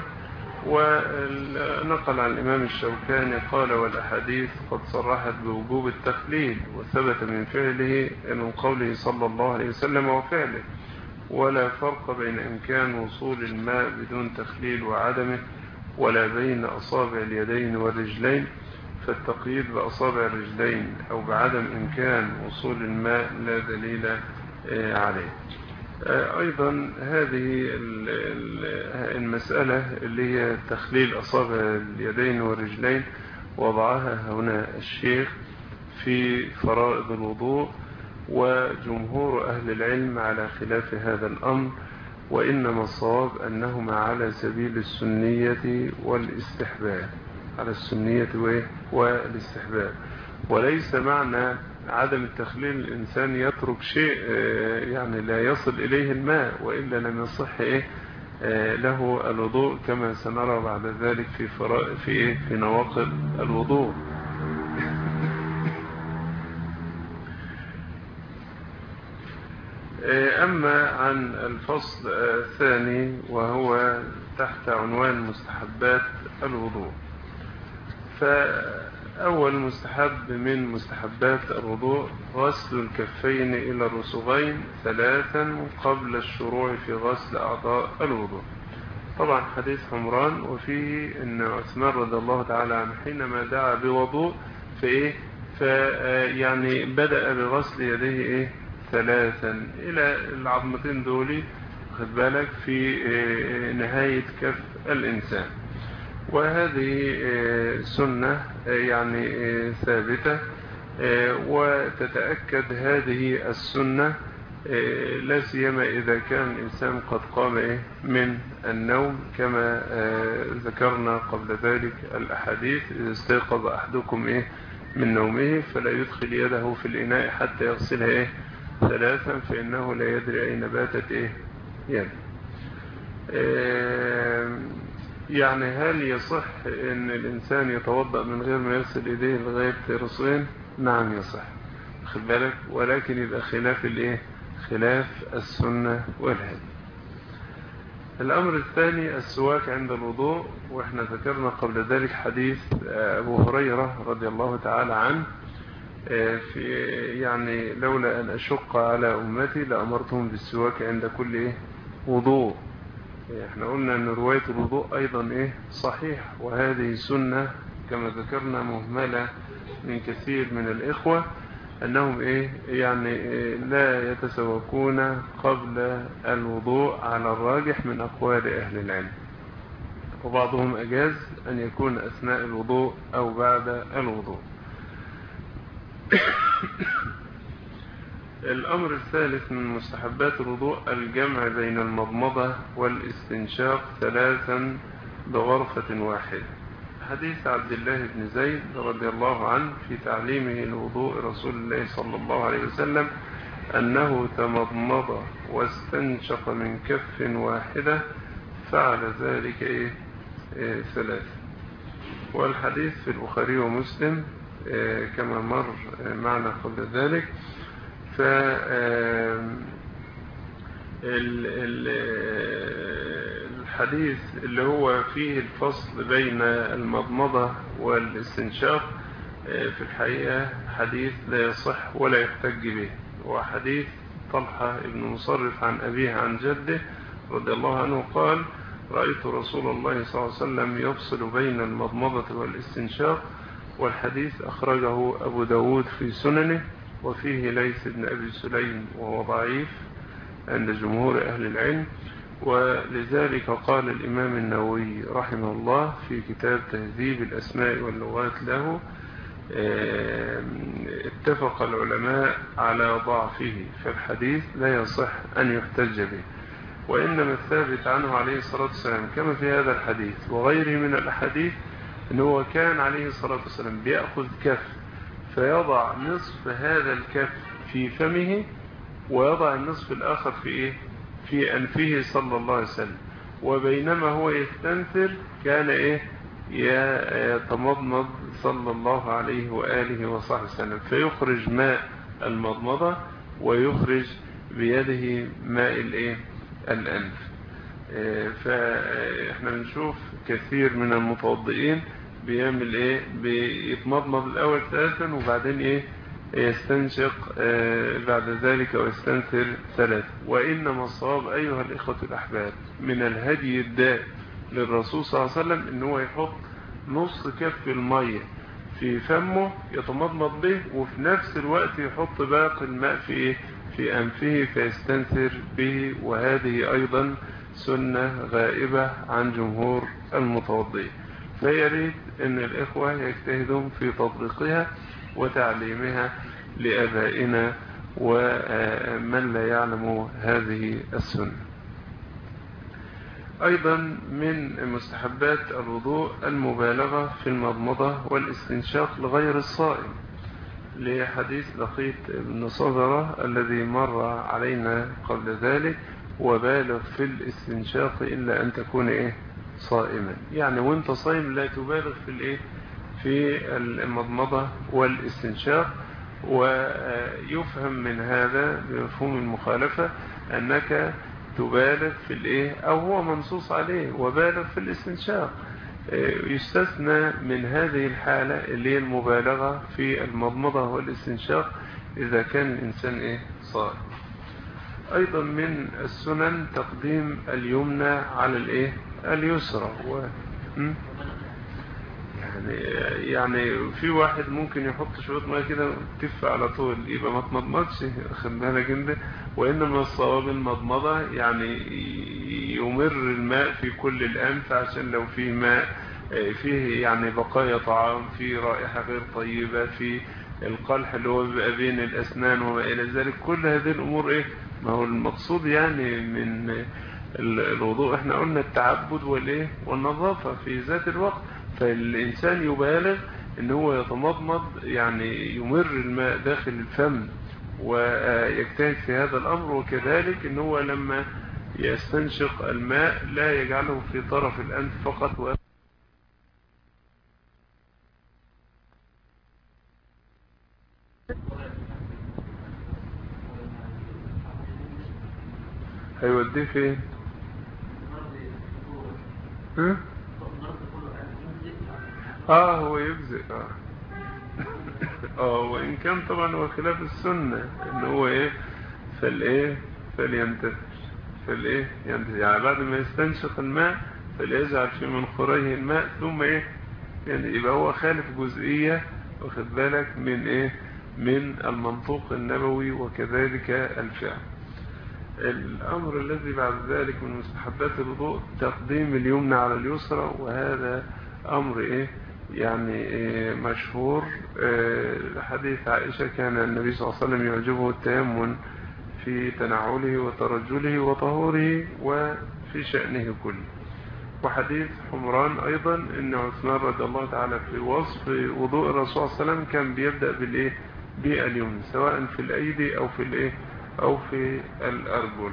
ونقل عن الإمام الشوكاني قال والأحاديث قد صرحت بوجوب التخليل، وثبت من فعله من قوله صلى الله عليه وسلم وفعله، ولا فرق بين إمكان وصول الماء بدون تخليل وعدمه، ولا بين أصابع اليدين والرجلين، فالتقييد بأصابع الرجلين أو بعدم إمكان وصول الماء لا دليل عليه. أيضا هذه المسألة اللي هي تخليل أصابع اليدين والرجلين وضعها هنا الشيخ في فرائض الوضوء، وجمهور أهل العلم على خلاف هذا الأمر، وإنما الصواب أنهما على سبيل السنية والاستحباب، على السنية والاستحباب، وليس معنى عدم التخليل الإنسان يترك شيء يعني لا يصل إليه الماء، وإلا لم يصح له الوضوء كما سنرى بعد ذلك في نواقض الوضوء. أما عن الفصل الثاني وهو تحت عنوان مستحبات الوضوء، فأول مستحب من مستحبات الوضوء غسل الكفين إلى الرسغين 3 قبل الشروع في غسل أعضاء الوضوء. طبعا حديث حمران وفيه أن عثمان رضي الله تعالى عنه حينما دعا بوضوء يعني بدأ بغسل يديه 3 إلى العظمتين دولي، خد بالك، في نهاية كف الإنسان. وهذه سنة يعني ثابتة، وتتأكد هذه السنة لا سيما إذا كان الإنسان قد قام من النوم، كما ذكرنا قبل ذلك الأحاديث: إذا استيقظ أحدكم من نومه فلا يدخل يده في الإناء حتى يغسلها 3 فإنه لا يدري أين باتت يده. يعني هل يصح أن الإنسان يتوضأ من غير ما يغسل يديه لغاية رأسين؟ نعم يصح، خد بالك، ولكن يبقى خلاف خلاف السنة والهدي. الأمر الثاني السواك عند الوضوء، وإحنا ذكرنا قبل ذلك حديث أبو هريرة رضي الله تعالى عنه في يعني: لولا أن أشق على أمتي لأمرتهم بالسواك عند كل وضوء. احنا قلنا أن رواية الوضوء أيضا صحيح، وهذه سنة كما ذكرنا مهملة من كثير من الإخوة، أنهم يعني لا يتسوكون قبل الوضوء على الراجح من أقوال أهل العلم، وبعضهم أجاز أن يكون أثناء الوضوء أو بعد الوضوء. الأمر الثالث من مستحبات الوضوء الجمع بين المضمضة والاستنشاق 3 بغرفة واحدة. حديث عبد الله بن زيد رضي الله عنه في تعليمه الوضوء رسول الله صلى الله عليه وسلم أنه تمضمض واستنشق من كف واحدة، فعل ذلك 3. والحديث في البخاري ومسلم كما مر معنا قبل ذلك. الحديث اللي هو فيه الفصل بين المضمضة والاستنشاق في الحقيقة حديث لا يصح ولا يحتج به، وحديث طلحة بن مصرف عن أبيه عن جده رضي الله عنه قال: رأيت رسول الله صلى الله عليه وسلم يفصل بين المضمضة والاستنشاق. والحديث أخرجه أبو داود في سننه، وفيه ليث بن أبي سليم وهو ضعيف عند جمهور أهل العلم. ولذلك قال الإمام النووي رحمه الله في كتاب تهذيب الأسماء واللغات له: اتفق العلماء على ضعفه، فالحديث لا يصح أن يحتج به، وإنما الثابت عنه عليه الصلاة والسلام كما في هذا الحديث وغيره من الأحاديث أنه كان عليه الصلاة والسلام بيأخذ كف فيضع نصف هذا الكف في فمه، ويضع النصف الآخر في أنفه صلى الله عليه وسلم، وبينما هو يستنثر كان يتمضمض صلى الله عليه وآله وصحبه وسلم، فيخرج ماء المضمضة ويخرج بيده ماء الأنف. فإحنا بنشوف كثير من المتوضئين بيعمل بيتمضمض الأول 3 وبعدين يستنشق بعد ذلك ويستنثر 3. وإنما الصواب أيها الإخوة الأحباب من الهدي الدائم للرسول صلى الله عليه وسلم إنه يحط نص كف المية في فمه يتمضمض به، وفي نفس الوقت يحط باقي الماء في أنفه فيستنثر به، وهذه أيضا سنة غائبة عن جمهور المتوضئين. فيريد أن الإخوة يجتهدون في تطبيقها وتعليمها لأبائنا ومن لا يعلم هذه السنة. أيضا من مستحبات الوضوء المبالغة في المضمضة والاستنشاق لغير الصائم، لحديث لقيط بن صبرة الذي مر علينا قبل ذلك: وبالغ في الاستنشاق إلا أن تكون صائما. يعني وانت صائم لا تبالغ في المضمضة والاستنشاق. ويفهم من هذا بمفهوم المخالفة أنك تبالغ في أو هو منصوص عليه وبالغ في الاستنشاق. يستثنى من هذه الحالة اللي هي المبالغة في المضمضة والاستنشاق إذا كان الإنسان صائم. أيضا من السنن تقديم اليمنى على اليسرى. يعني في واحد ممكن يحط شوية ماء كده تف على طول يبقى ما تمضمضش، خد بالك انت. وإنما الصواب المضمضة، يعني يمر الماء في كل الأنف عشان لو في ماء فيه يعني بقايا طعام، فيه رائحة غير طيبة، فيه القلح اللي هو بيبقى بين الأسنان وما إلى ذلك. كل هذه الأمور إيه؟ ما هو المقصود يعني من الوضوء احنا قلنا التعبد والإيه والنظافة في ذات الوقت. فالإنسان يبالغ إن هو يتمضمض، يعني يمر الماء داخل الفم ويجتهد في هذا الأمر، وكذلك إن هو لما يستنشق الماء لا يجعله في طرف الأنف فقط. هيوديه فين؟ هو يجزئ. وإن كان طبعا هو خلاف السنة إن هو إيه فالإيه فلينتفش فالإيه ينتفش، يعني بعد ما يستنشق الماء فليجعل في منخريه الماء ثم إيه يعني يبقى هو خالف جزئية، واخد بالك من إيه من المنطوق النبوي وكذلك الفعل. الأمر الذي بعد ذلك من مستحبات الوضوء تقديم اليمنى على اليسرى، وهذا أمر إيه يعني إيه مشهور. حديث عائشة كان النبي صلى الله عليه وسلم يعجبه التيمم في تنعله وترجله وطهوره وفي شأنه كله. وحديث حمران أيضا إن عثمان رضي الله تعالى في وصف وضوء الرسول صلى الله عليه وسلم كان بيبدأ بالإيه باليمنى سواء في الأيدي أو في الإيه أو في الأرجل.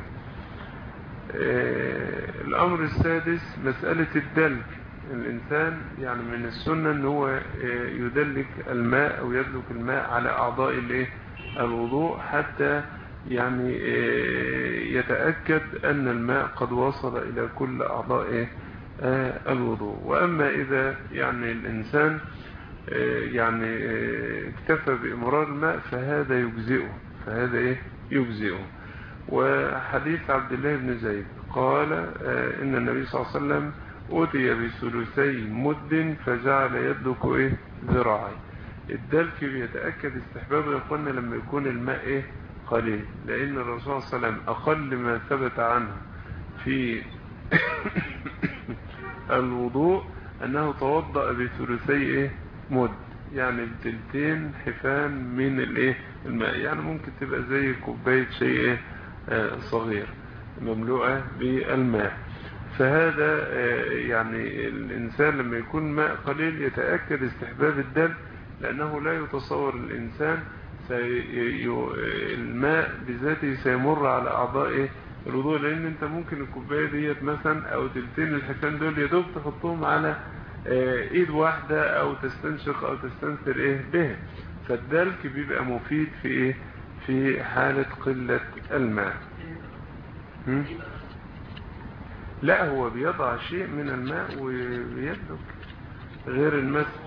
الأمر السادس مسألة الدلك. الإنسان يعني من السنة أنه هو يدلك الماء أو يدلك الماء على أعضاء الوضوء حتى يعني يتأكد أن الماء قد وصل إلى كل أعضاء الوضوء. وأما إذا يعني الإنسان يعني اكتفى بإمرار الماء فهذا يجزئه. وحديث عبد الله بن زيد قال إن النبي صلى الله عليه وسلم أتي بثلثي مد فجعل يدلك ذراعي. الدلك بيتأكد استحبابه يا اخوانا لما يكون الماء قليل، لأن الرسول صلى الله عليه وسلم أقل ما ثبت عنه في الوضوء أنه توضأ بثلثي مد، يعني بتلتين حفان من الماء، يعني ممكن تبقى زي كوباية شيء صغير مملوءة بالماء. فهذا يعني الإنسان لما يكون ماء قليل يتأكد استحباب الدلك، لأنه لا يتصور الإنسان الماء بذاته سيمر على أعضاء الوضوء، لأن أنت ممكن الكوباية ديت مثلا أو تلتين الحفان دول يدوب تحطهم على إيد واحدة أو تستنشق أو تستنثر به. فالدلك بيبقى مفيد في حالة قلة الماء. لا هو بيضع شيء من الماء ويدلك غير المسح.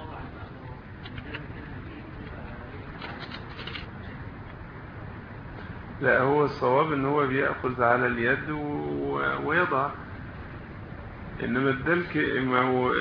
لا هو الصواب ان هو بيأخذ على اليد ويضع، انما الدلك ما هو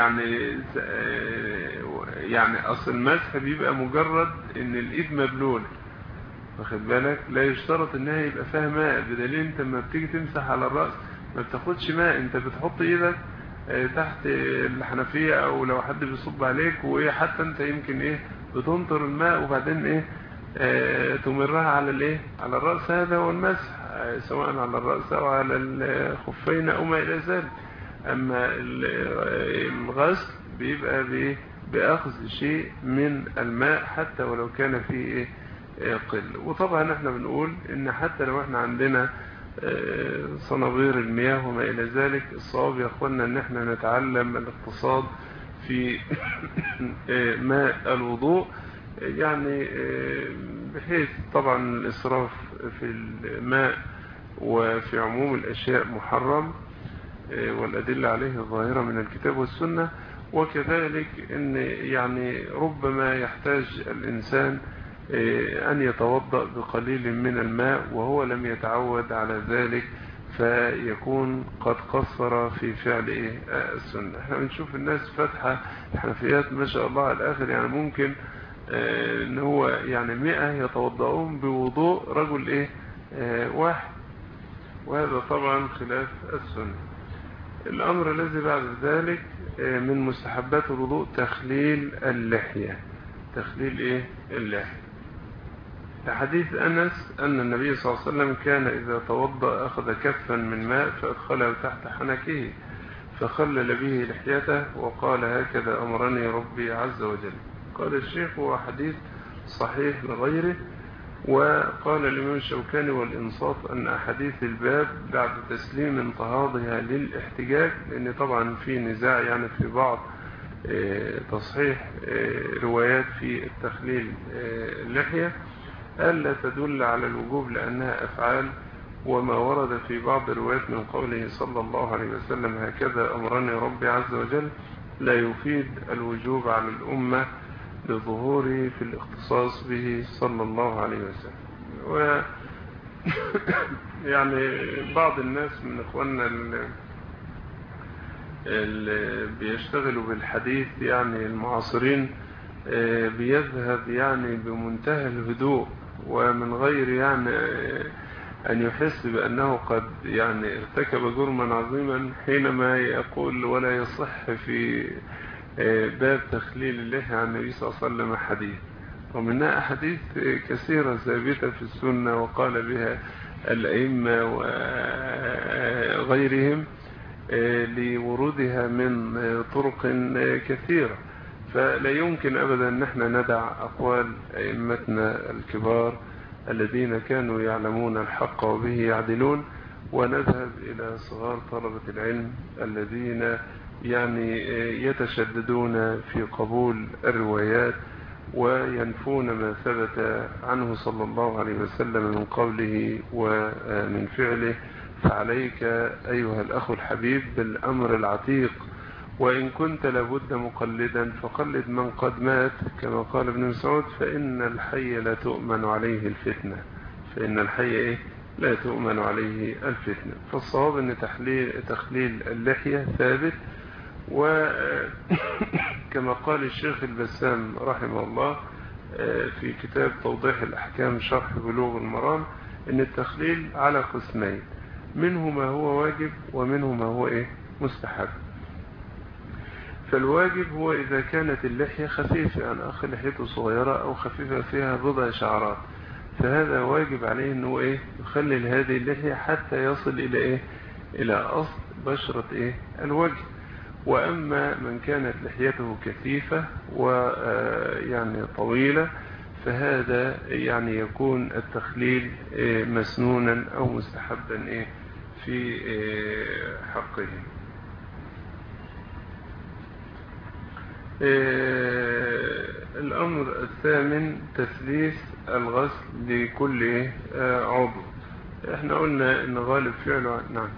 يعني اصل المسح بيبقى مجرد ان الايد مبلولة، واخد بالك، لا يشترط انها يبقى فيها ماء، بدليل انت لما بتيجي تمسح على الرأس ما بتاخدش ماء، انت بتحط ايدك تحت الحنفية او لو حد بيصب عليك وحتى انت يمكن بتنطر الماء وبعدين تمرها على على الرأس. هذا هو المسح سواء على الرأس او على الخفين او ما الى ذلك. اما الغسل بيبقى بأخذ شيء من الماء حتى ولو كان فيه قل. وطبعا احنا بنقول ان حتى لو احنا عندنا صنابير المياه وما الى ذلك، الصواب يا اخوانا ان احنا نتعلم الاقتصاد في ماء الوضوء، يعني بحيث طبعا الاسراف في الماء وفي عموم الاشياء محرم، والادله عليه الظاهره من الكتاب والسنه. وكذلك ان يعني ربما يحتاج الانسان أن يتوضأ بقليل من الماء وهو لم يتعود على ذلك، فيكون قد قصر في فعل السنة. احنا بنشوف الناس فاتحة الحنفيات ما شاء الله على الآخر، يعني ممكن ان هو يعني 100 يتوضؤون بوضوء رجل واحد، وهذا طبعا خلاف السنة. الأمر الذي بعد ذلك من مستحبات الوضوء تخليل اللحية. تخليل اللحية. حديث أنس أن النبي صلى الله عليه وسلم كان إذا توضأ أخذ كفا من ماء فأدخله تحت حنكه فخلل به لحيته وقال هكذا أمرني ربي عز وجل. قال الشيخ هو حديث صحيح لغيره. وقال الإمام الشوكاني والإنصاف أن أحاديث الباب بعد تسليم انتهاضها للاحتجاج، لأن طبعا في نزاع يعني في بعض تصحيح روايات في التخليل اللحية، ألا تدل على الوجوب لأنها أفعال، وما ورد في بعض الروايات من قوله صلى الله عليه وسلم هكذا أمرني ربي عز وجل لا يفيد الوجوب على الأمة لظهوره في الاختصاص به صلى الله عليه وسلم. يعني بعض الناس من إخواننا اللي بيشتغلوا بالحديث يعني المعاصرين بيذهب يعني بمنتهى الهدوء ومن غير يعني أن يحس بأنه قد يعني ارتكب جرما عظيما حينما يقول ولا يصح في باب تخليل اللحية عن النبي صلى الله عليه وسلم حديث، ومنها أحاديث كثيرة ثابتة في السنة وقال بها الأئمة وغيرهم لورودها من طرق كثيرة. فلا يمكن أبدا أن احنا ندع أقوال أئمتنا الكبار الذين كانوا يعلمون الحق وبه يعدلون ونذهب إلى صغار طلبة العلم الذين يعني يتشددون في قبول الروايات وينفون ما ثبت عنه صلى الله عليه وسلم من قوله ومن فعله. فعليك أيها الأخ الحبيب بالأمر العتيق، وإن كنت لابد مقلدا فقلد من قد مات كما قال ابن مسعود فإن الحي لا تؤمن عليه الفتنة. فإن الحي لا تؤمن عليه الفتنة. فالصواب أن تخليل اللحية ثابت، وكما قال الشيخ البسام رحمه الله في كتاب توضيح الأحكام شرح بلوغ المرام أن التخليل على قسمين، منه ما هو واجب ومنه ما هو مستحب. فالواجب هو إذا كانت اللحية خفيفة، يعني أخ لحيته صغيرة أو خفيفة فيها بضع شعرات، فهذا واجب عليه أنه يخلل هذه اللحية حتى يصل إلى أصل بشرة الوجه. وأما من كانت لحيته كثيفة ويعني طويلة فهذا يعني يكون التخليل مسنونا أو مستحبا في حقه. الأمر الثامن تثليث الغسل لكل عضو. احنا قلنا ان غالب فعله نعم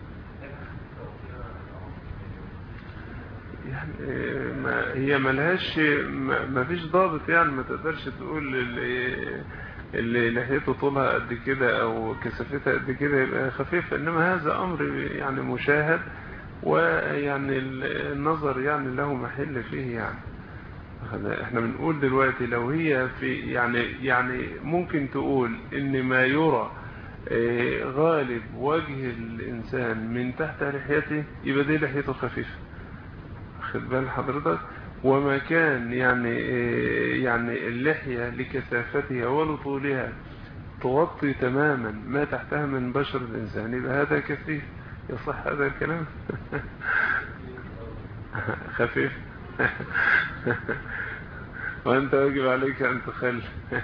يعني هي ملهاش ما فيش ضابط، يعني ما تقدرش تقول اللي لحيته طولها قد كده او كثافتها قد كده يبقى خفيفة، انما هذا امر يعني مشاهد ويعني النظر يعني له محل فيه. يعني احنا بنقول دلوقتي لو هي في يعني ممكن تقول ان ما يرى غالب وجه الانسان من تحت لحيته يبقى دي لحيته خفيفة، خد بال حضرتك. وما كان يعني اللحية لكثافتها ولطولها تغطي تماما ما تحتها من بشر الإنسان يبقى هذا كثيف. يصح هذا الكلام؟ خفيف. وأنت واجب عليك أن تخل.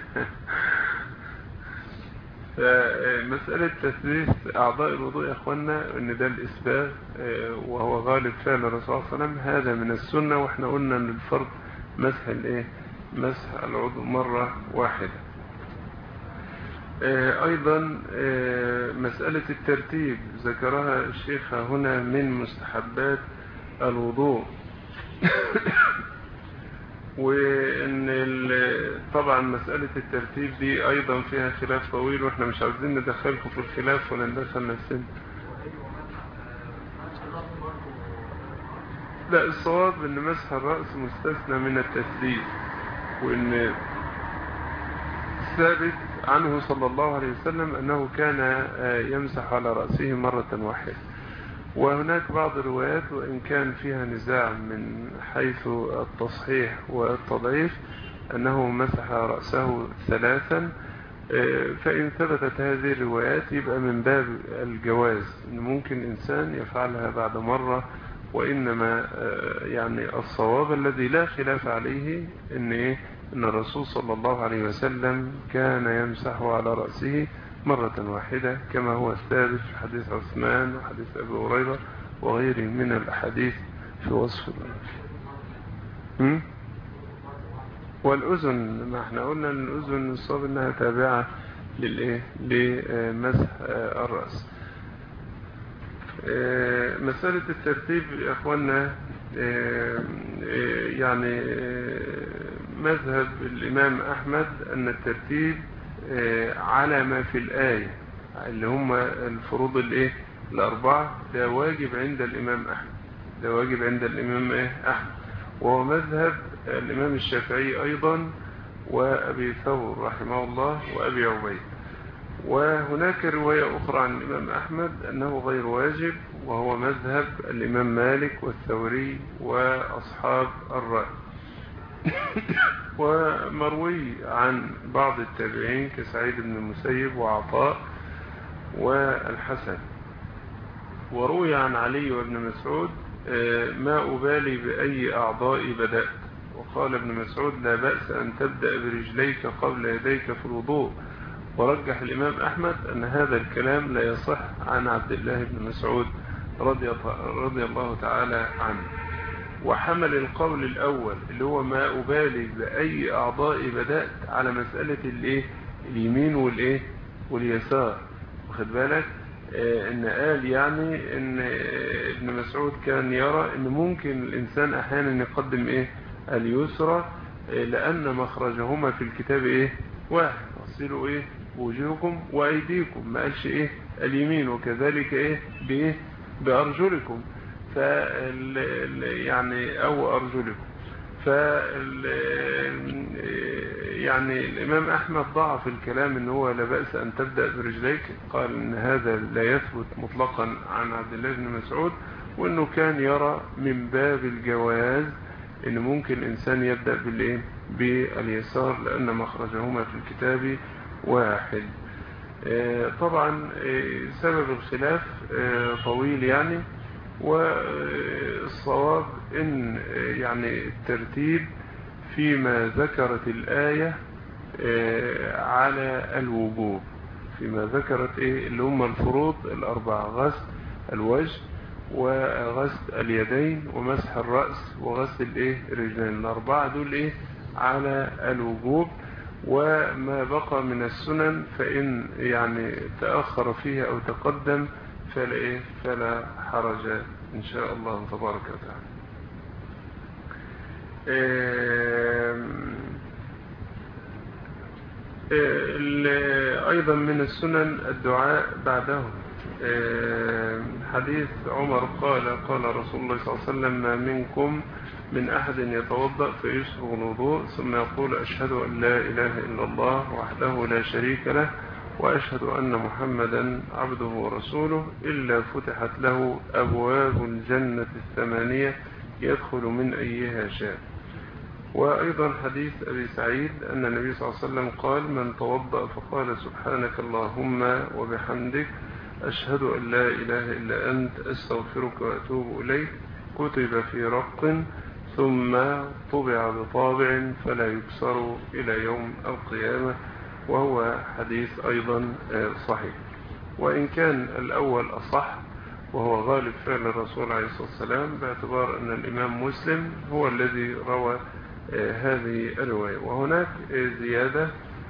فمسألة تثليث أعضاء الوضوء يا أخوانا إن ده الإسباغ وهو غالب فعل الرسول صلى الله عليه وسلم، هذا من السنة. وإحنا قلنا أن الفرض مسح العضو مرة واحدة. أيضا مسألة الترتيب ذكرها الشيخ هنا من مستحبات الوضوء. وإن طبعا مسألة الترتيب دي أيضا فيها خلاف طويل، وإحنا مش عاوزين ندخلكم في الخلاف ولا ندخل نفسنا. لا، الصواب أن مسح الرأس مستثنى من التثليث، وإن ثابت عنه صلى الله عليه وسلم أنه كان يمسح على رأسه مرة واحدة. وهناك بعض الروايات وإن كان فيها نزاع من حيث التصحيح والتضعيف أنه مسح رأسه 3. فإن ثبتت هذه الروايات يبقى من باب الجواز، إن ممكن إنسان يفعلها بعد مرة، وإنما يعني الصواب الذي لا خلاف عليه إن الرسول صلى الله عليه وسلم كان يمسح على رأسه مرة واحدة كما هو الثابت في حديث عثمان وحديث أبي هريرة وغيره من الأحاديث في وصف والأذن. ما احنا قلنا ان الأذن الصواب انها تابعة لمسح الرأس. مسألة الترتيب يا اخوانا يعني مذهب الإمام أحمد أن الترتيب على ما في الآية اللي هم الفروض الأربعة، ده واجب عند الإمام أحمد، ده واجب عند الإمام أحمد، وهو مذهب الإمام الشافعي أيضا وأبي ثور رحمه الله وأبي عبيد. وهناك رواية أخرى عن الإمام أحمد أنه غير واجب، وهو مذهب الإمام مالك والثوري وأصحاب الرأي. ومروي عن بعض التابعين كسعيد بن المسيب وعطاء والحسن. وروي عن علي وابن مسعود ما أبالي بأي أعضاء بدأت، وقال ابن مسعود لا بأس أن تبدأ برجليك قبل يديك في الوضوء. ورجح الإمام أحمد أن هذا الكلام لا يصح عن عبد الله بن مسعود رضي الله تعالى عنه. وحمل القول الأول اللي هو ما أبالي بأي أعضاء بدأت على مسألة اليمين واليسار، واخد بالك؟ إن قال يعني إن ابن مسعود كان يرى إن ممكن الإنسان أحيانا يقدم اليسرى لأن مخرجهما في الكتاب واحد، وصلوا بوجوهكم وأيديكم، ما قالش اليمين، وكذلك بأرجلكم يعني أو أرجلكم. يعني الإمام أحمد ضعف الكلام إن هو لا بأس أن تبدأ برجليك، قال إن هذا لا يثبت مطلقا عن عبد الله بن مسعود، وإنه كان يرى من باب الجواز إن ممكن الإنسان يبدأ باليسار لأن مخرجهما في الكتاب واحد. طبعا سبب الخلاف طويل يعني، والصواب إن يعني الترتيب فيما ذكرت الآية على الوجوب، فيما ذكرت اللي هم الفروض الأربعة: غسل الوجه وغسل اليدين ومسح الرأس وغسل الرجلين. الأربعة دول على الوجوب، وما بقى من السنن فإن يعني تأخر فيها أو تقدم فلا حرج إن شاء الله تبارك وتعالى. أيضا من السنن الدعاء بعده. حديث عمر قال رسول الله صلى الله عليه وسلم: ما منكم من أحد يتوضأ فيسبغ الوضوء ثم يقول أشهد أن لا إله إلا الله وحده لا شريك له وأشهد أن محمدا عبده ورسوله إلا فتحت له أبواب الجنة 8 يدخل من أيها شاء. وأيضا حديث أبي سعيد أن النبي صلى الله عليه وسلم قال: من توضأ فقال سبحانك اللهم وبحمدك أشهد أن لا إله إلا أنت أستغفرك وأتوب إليك كتب في رق ثم طبع بطابع فلا يكسر إلى يوم القيامة. وهو حديث أيضا صحيح، وإن كان الأول أصح وهو غالب فعل الرسول عليه الصلاة والسلام، باعتبار أن الإمام مسلم هو الذي روى هذه الرواية. وهناك زيادة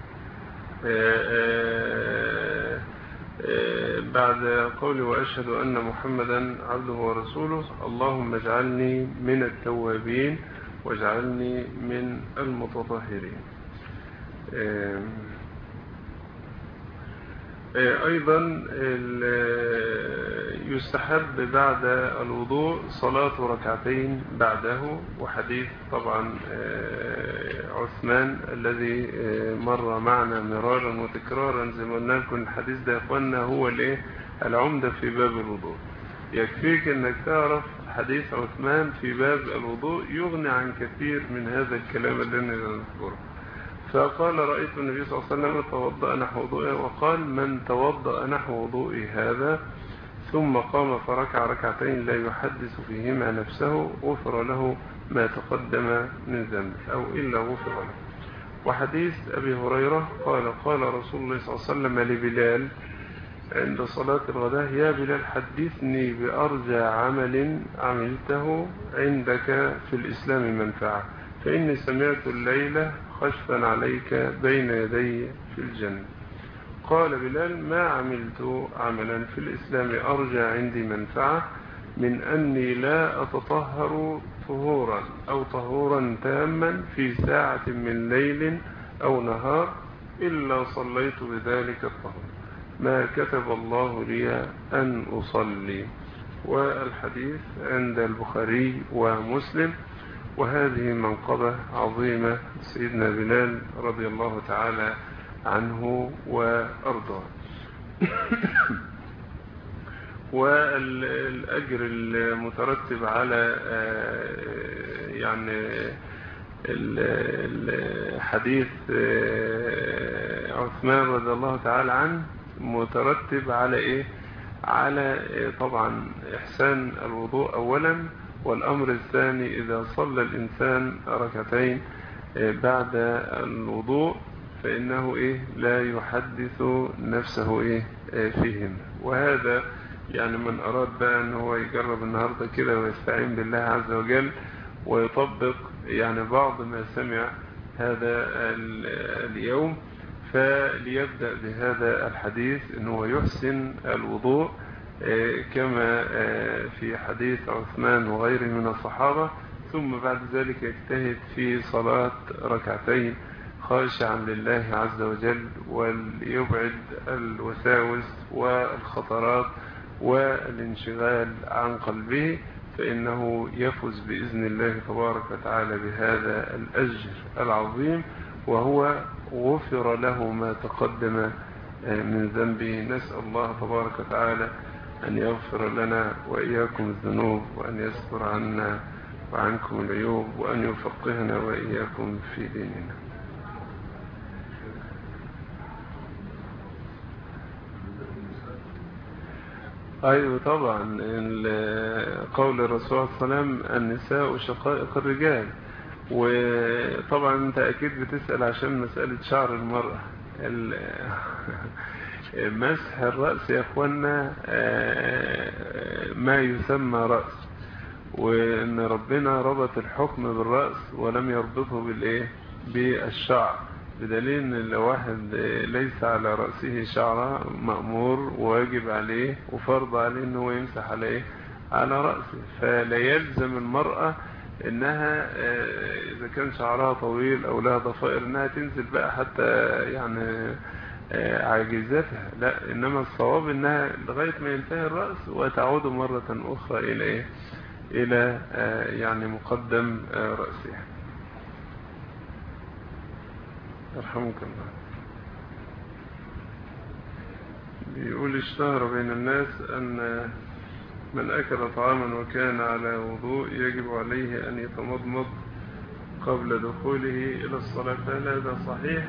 بعد قوله وأشهد أن محمدا عبده ورسوله: اللهم اجعلني من التوابين واجعلني من المتطهرين. أيضا يستحب بعد الوضوء صلاة ركعتين بعده، وحديث طبعا عثمان الذي مر معنا مرارا وتكرارا زي ما قلنا لكم، الحديث ده يا اخوانا هو العمدة في باب الوضوء. يكفيك انك تعرف حديث عثمان في باب الوضوء يغني عن كثير من هذا الكلام الذي نذكره. فقال رأيت النبي صلى الله عليه وسلم توضأ نحو وضوئه، وقال من توضأ نحو وضوئي هذا ثم قام فركع ركعتين لا يحدث فيهما نفسه غفر له ما تقدم من ذنبه أو إلا غفر له. وحديث أبي هريرة قال رسول الله صلى الله عليه وسلم لبلال عند صلاة الغداء يا بلال حدثني بأرجى عمل عملته عندك في الإسلام منفعة، فإني سمعت الليلة خشفا عليك بين يدي في الجنة. قال بلال ما عملت عملا في الإسلام أرجى عندي منفعة من أني لا أتطهر طهورا أو طهورا تاما في ساعة من ليل أو نهار إلا صليت بذلك الطهور ما كتب الله لي أن أصلي. والحديث عند البخاري ومسلم. وهذه منقبة عظيمة سيدنا بلال رضي الله تعالى عنه وأرضاه. والأجر المترتب على يعني الحديث عثمان رضي الله تعالى عنه مترتب على إيه؟ على طبعا إحسان الوضوء أولا، والأمر الثاني إذا صلى الإنسان ركعتين بعد الوضوء فإنه لا يحدث نفسه فيهم. وهذا يعني من أراد بقى أنه هو يجرب النهاردة كده ويستعين بالله عز وجل ويطبق يعني بعض ما سمع هذا اليوم، فليبدأ بهذا الحديث أنه يحسن الوضوء كما في حديث عثمان وغيره من الصحابة، ثم بعد ذلك يجتهد في صلاة ركعتين خاشعا لله عز وجل، وليبعد الوساوس والخطرات والانشغال عن قلبه، فإنه يفوز بإذن الله تبارك وتعالى بهذا الأجر العظيم، وهو غفر له ما تقدم من ذنبه. نسأل الله تبارك وتعالى أن يغفر لنا وإياكم الذنوب، وأن يستر عنا وعنكم العيوب، وأن يفقهنا وإياكم في ديننا. أيوة طبعا، قول الرسول صلى الله عليه وسلم النساء شقائق الرجال. وطبعا انت اكيد بتسأل عشان مسألة شعر المرأة. مسح الرأس يا اخوانا ما يسمى رأس، وان ربنا ربط الحكم بالرأس ولم يربطه بالشعر، بدليل ان لو واحد ليس على رأسه شعر مأمور واجب عليه وفرض عليه انه يمسح على رأسه. فلا يلزم المرأة انها اذا كان شعرها طويل او لها ضفائر انها تنزل بقى حتى يعني عاجزتها، لا، انما الصواب انها لغاية ما ينتهي الرأس وتعود مرة اخرى الى يعني مقدم رأسها. يرحمك الله. بيقول اشتهر بين الناس أن من أكل طعاما وكان على وضوء يجب عليه أن يتمضمض قبل دخوله إلى الصلاة، فهل هذا صحيح؟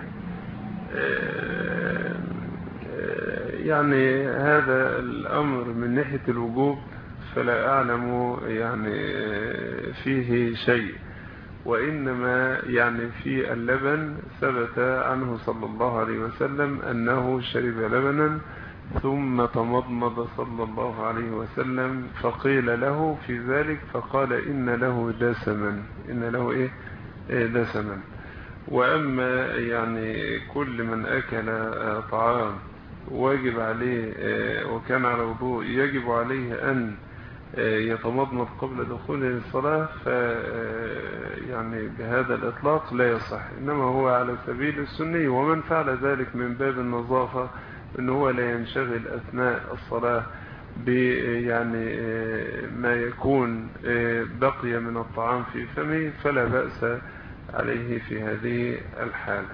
يعني هذا الأمر من ناحية الوجوب فلا أعلم يعني فيه شيء، وإنما يعني في اللبن ثبت عنه صلى الله عليه وسلم أنه شرب لبنا ثم تمضمض صلى الله عليه وسلم، فقيل له في ذلك فقال إن له دسما، إن له دسما. وأما يعني كل من أكل طعام واجب عليه وكان على وضوء يجب عليه أن يتمضمض قبل دخوله للصلاة، يعني بهذا الإطلاق لا يصح، إنما هو على سبيل السني. ومن فعل ذلك من باب النظافة إنه هو لا ينشغل أثناء الصلاة يعني ما يكون بقي من الطعام في فمه فلا بأس عليه في هذه الحالة.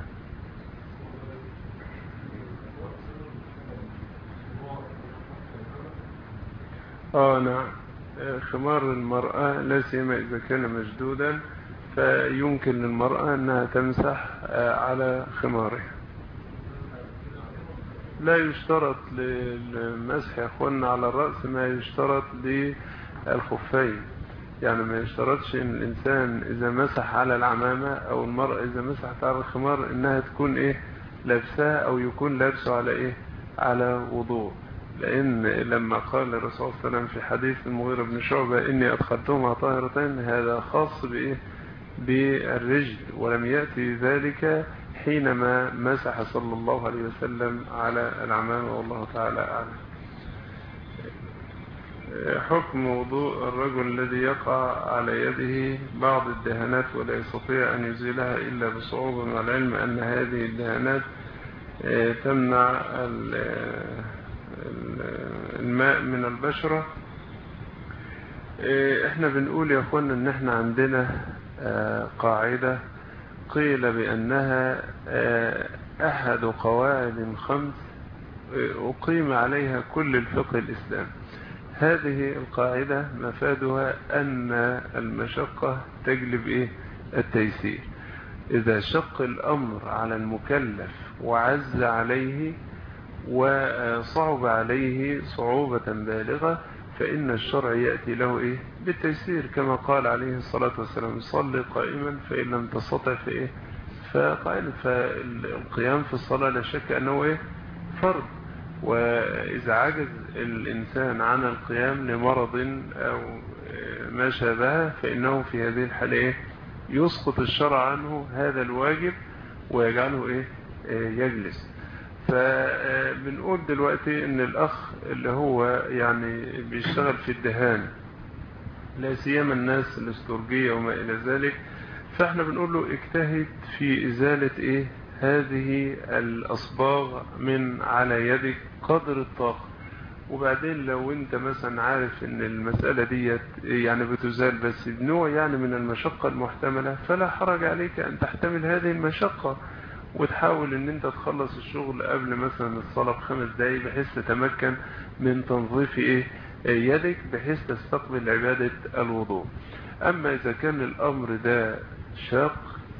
نعم. خمار المرأة لا سيما إذا كان مشدودا فيمكن للمرأة أنها تمسح على خمارها. لا يشترط للمسح يا أخوانا على الرأس ما يشترط للخفين. يعني ما يشترطش ان الانسان اذا مسح على العمامة او المرأة اذا مسحت على الخمار انها تكون لابسها او يكون لابسه على وضوء. لان لما قال الرسول صلى الله عليه وسلم في حديث المغيرة بن شعبة اني ادخلتهما طاهرتين، هذا خاص بالرجل، ولم يأتي ذلك حينما مسح صلى الله عليه وسلم على العمامة، والله تعالى اعلم. حكم وضوء الرجل الذي يقع على يده بعض الدهانات ولا يستطيع أن يزيلها إلا بصعوبة، مع العلم أن هذه الدهانات تمنع الماء من البشرة. احنا بنقول يا أخوانا ان احنا عندنا قاعدة قيل بأنها أحد قواعد 5 أقيم عليها كل الفقه الإسلامي. هذه القاعدة مفادها أن المشقة تجلب التيسير. إذا شق الأمر على المكلف وعز عليه وصعب عليه صعوبة بالغة فإن الشرع يأتي له بالتيسير، كما قال عليه الصلاة والسلام: صل قائما فإن لم تستطع فقائما. فالقيام في الصلاة لا شك أنه فرض، وإذا عجز الإنسان عن القيام لمرض أو ما شابه فإنه في هذه الحالة يسقط الشرع عنه هذا الواجب ويجعله يجلس. فبنقول دلوقتي ان الأخ اللي هو يعني بيشتغل في الدهان، لا سيما الناس الاستورجية وما إلى ذلك، فاحنا بنقول له اجتهد في إزالة هذه الأصباغ من على يدك قدر الطاقة. وبعدين لو انت مثلا عارف ان المسألة دي يعني بتزال بس بنوع يعني من المشقة المحتملة، فلا حرج عليك ان تحتمل هذه المشقة وتحاول ان انت تخلص الشغل قبل مثلا الصلاة ب5 دقايق بحيث تتمكن من تنظيف يدك بحيث تستقبل عبادة الوضوء. اما اذا كان الامر ده شاق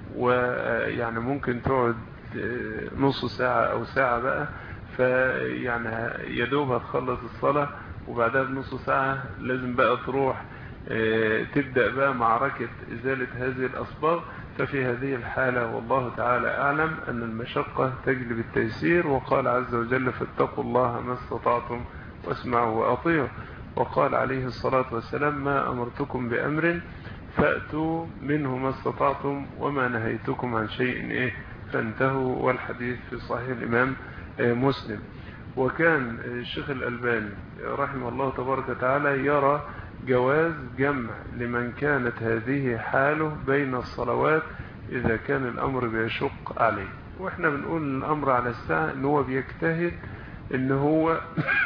ويعني ممكن تقعد نص ساعة او ساعة بقى، فيعني يدوب هتخلص الصلاة وبعدها بنص ساعة لازم بقى تروح تبدأ بقى معركة إزالة هذه الأصباغ، ففي هذه الحالة والله تعالى أعلم أن المشقة تجلب التيسير. وقال عز وجل: فاتقوا الله ما استطعتم واسمعوا وأطيعوا. وقال عليه الصلاة والسلام: ما أمرتكم بأمر فأتوا منه ما استطعتم وما نهيتكم عن شيء فانتهوا. والحديث في صحيح الإمام مسلم. وكان الشيخ الألباني رحمه الله تبارك وتعالى يرى جواز جمع لمن كانت هذه حاله بين الصلوات إذا كان الأمر بيشق عليه. وإحنا بنقول الأمر على الساعة إن هو بيجتهد إن هو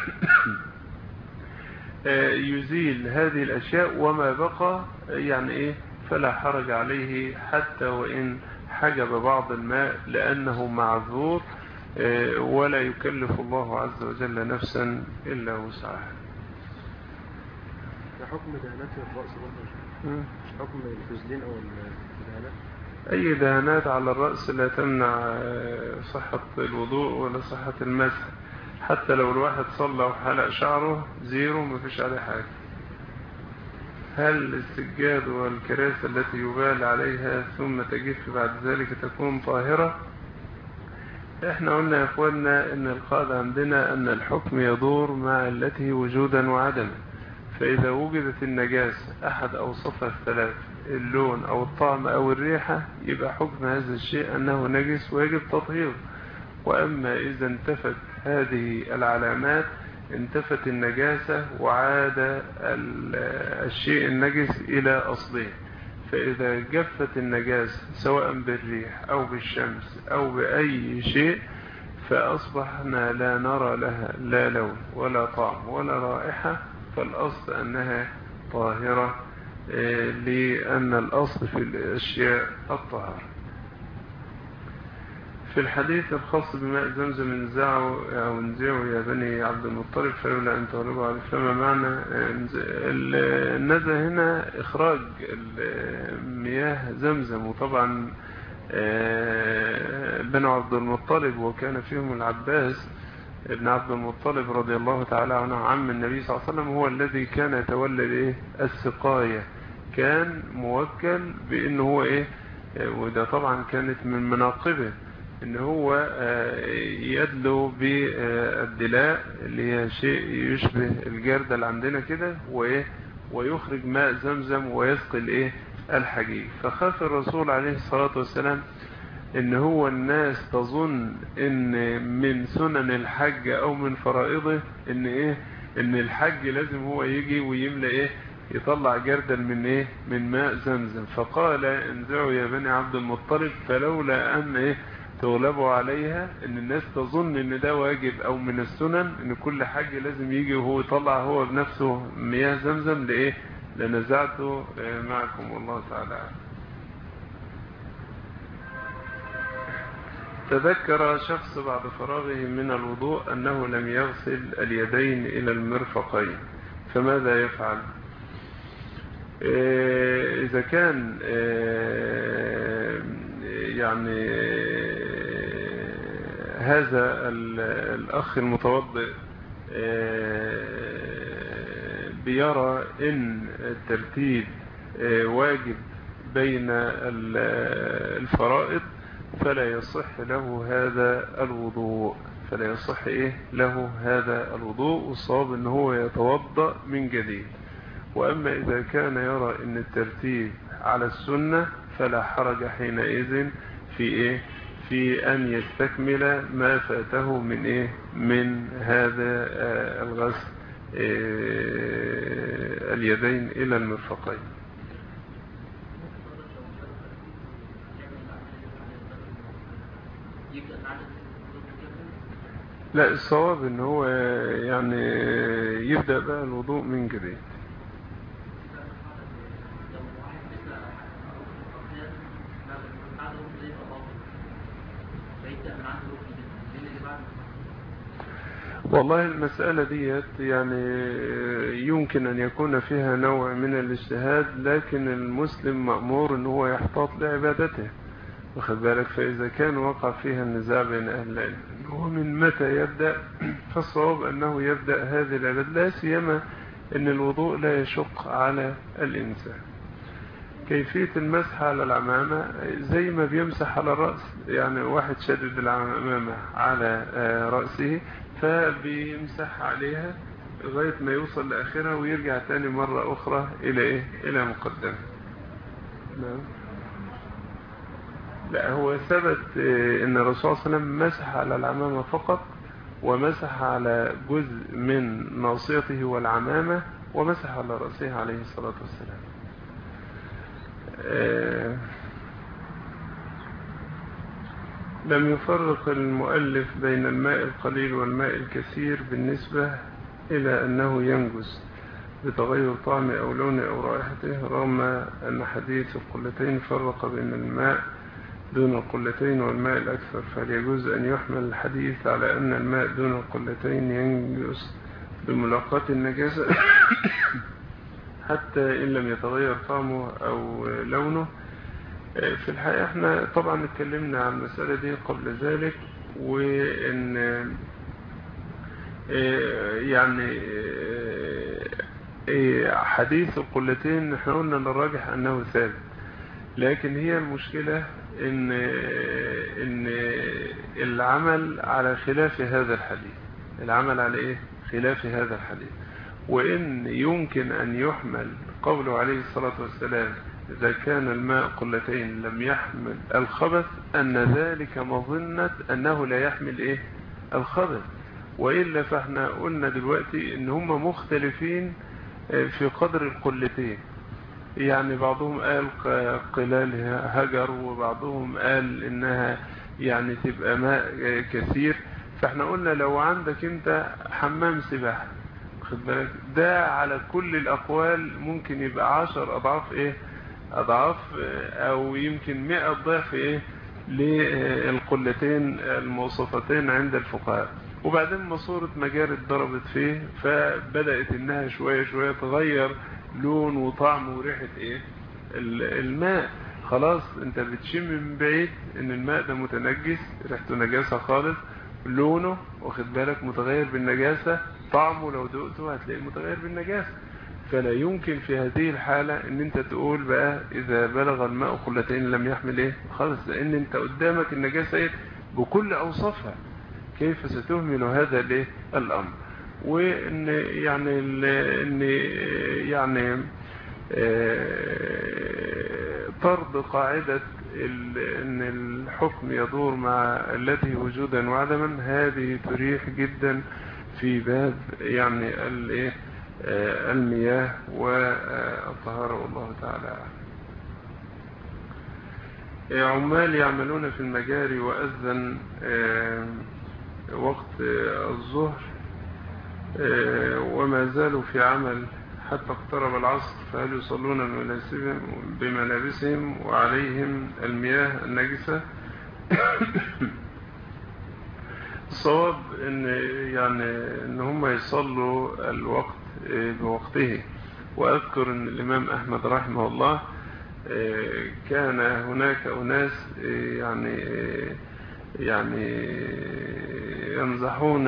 يزيل هذه الأشياء وما بقى يعني فلا حرج عليه حتى وإن حجب بعض الماء لأنه معذور، ولا يكلف الله عز وجل نفسا إلا وسعها. حكم دهانات الرأس برضه، حكم الفسدين أو الدهانات؟ أي دهانات على الرأس لا تمنع صحة الوضوء ولا صحة المسح. حتى لو الواحد صلى وحلق شعره زيرو ما فيش عليه حاجة. هل السجاد والكراسي التي يبال عليها ثم تجف بعد ذلك تكون طاهرة؟ احنا قلنا يا اخوانا ان القاعدة عندنا ان الحكم يدور مع علته وجودا وعدما. فاذا وجدت النجاسة احد اوصافها الثلاث، اللون او الطعم او الريحة، يبقى حكم هذا الشيء انه نجس ويجب تطهيره. واما اذا انتفت هذه العلامات انتفت النجاسة وعاد الشيء النجس الى اصله. فإذا جفت النجاسة سواء بالريح أو بالشمس أو بأي شيء فأصبحنا لا نرى لها لا لون ولا طعم ولا رائحة، فالأصل أنها طاهرة، لأن الأصل في الأشياء الطهارة. في الحديث الخاص بماء زمزم انزعوا يا بني عبد المطلب فلولا أن تغلبوا على فما معنى النزع هنا إخراج مياه زمزم. وطبعا بنو عبد المطلب وكان فيهم العباس ابن عبد المطلب رضي الله تعالى عنه عم النبي صلى الله عليه وسلم، هو الذي كان يتولى السقاية، كان موكل بأنه هو وده طبعا كانت من مناقبه ان هو يدلو بالدلاء اللي هي شيء يشبه الجردل اللي عندنا كده، ويخرج ماء زمزم ويسقي الحجيج. فخاف الرسول عليه الصلاة والسلام ان هو الناس تظن ان من سنن الحج او من فرائضه ان الحج لازم هو يجي ويملى يطلع جردل من ماء زمزم. فقال انزعوا يا بني عبد المطلب فلولا ان تغلبوا عليها، ان الناس تظن ان ده واجب او من السنن ان كل حج لازم يجي وهو يطلع هو بنفسه مياه زمزم لنزعته معكم والله تعالى. تذكر شخص بعد فراغه من الوضوء أنه لم يغسل اليدين إلى المرفقين، فماذا يفعل؟ إذا كان يعني هذا الأخ المتوضئ بيرى إن الترتيب واجب بين الفرائض فلا يصح له هذا الوضوء، له هذا الوضوء، والصواب ان هو يتوضأ من جديد. واما اذا كان يرى ان الترتيب على السنة فلا حرج حينئذ في ان يستكمل ما فاته من هذا الغسل اليدين الى المرفقين. لا، الصواب ان هو يعني يبدأ بقى الوضوء من جديد. والله المسألة ديت يعني يمكن أن يكون فيها نوع من الاجتهاد، لكن المسلم مأمور أنه هو يحتاط لعبادته، واخد بالك. فإذا كان وقع فيها النزاع بين أهل العلم أنه من متى يبدأ، فالصواب أنه يبدأ هذه العبادة، لا سيما أن الوضوء لا يشق على الإنسان. كيفية المسح على العمامة زي ما بيمسح على الرأس، يعني واحد شدد العمامة على رأسه فبيمسح عليها لغاية ما يوصل لآخرها ويرجع تاني مرة أخرى إلى مقدمة. نعم. لا، هو ثبت ان الرسول صلى الله عليه وسلم مسح على العمامة فقط، ومسح على جزء من ناصيته والعمامة، ومسح على رأسه عليه الصلاة والسلام. لم يفرق المؤلف بين الماء القليل والماء الكثير بالنسبة إلى أنه ينجس بتغير طعم أو لون أو رائحته، رغم أن حديث القلتين فرق بين الماء دون القلتين والماء الأكثر. فهل يجوز أن يحمل الحديث على أن الماء دون القلتين ينجس بملاقاة النجاسة حتى إن لم يتغير طعمه أو لونه؟ في الحقيقة احنا طبعا اتكلمنا عن المسألة دي قبل ذلك، وإن يعني حديث القلتين احنا قلنا ان الراجح أنه ثابت، لكن هي المشكلة ان العمل على خلاف هذا الحديث، العمل على خلاف هذا الحديث. وان يمكن ان يحمل قوله عليه الصلاة والسلام اذا كان الماء قلتين لم يحمل الخبث، ان ذلك مظنة انه لا يحمل الخبث. وإلا فاحنا قلنا دلوقتي ان هم مختلفين في قدر القلتين، يعني بعضهم قال قلالها هجر، وبعضهم قال انها يعني تبقى ماء كثير. فاحنا قلنا لو عندك انت حمام سباحة، خد بالك، ده على كل الاقوال ممكن يبقى 10 اضعاف اضعاف او يمكن 100 ضعف للقلتين الموصفتين عند الفقهاء. وبعدين ماسورة مجاري ضربت فيه، فبدأت انها شوية شوية تغير لون وطعم وريحة الماء. خلاص انت بتشم من بعيد ان الماء ده متنجس، ريحته نجاسة خالص، لونه واخد بالك متغير بالنجاسة، طعمه لو دقته هتلاقيه متغير بالنجاسة. فلا يمكن في هذه الحالة ان انت تقول بقى اذا بلغ الماء قلتين لم يحمل خالص، لان انت قدامك النجاسة بكل اوصافها، كيف ستهمل هذا الامر؟ وان يعني طرد قاعدة ان الحكم يدور مع التي وجودا وعدما، هذه تريح جدا في باب يعني المياه والطهارة، والله تعالى. عمال يعملون في المجاري وأذن وقت الظهر وما زالوا في عمل حتى اقترب العصر، فهل يصلون بملابسهم وعليهم المياه النجسة؟ الصواب ان هم يصلوا الوقت بوقته. واذكر ان الامام احمد رحمه الله كان هناك اناس يعني يمزحون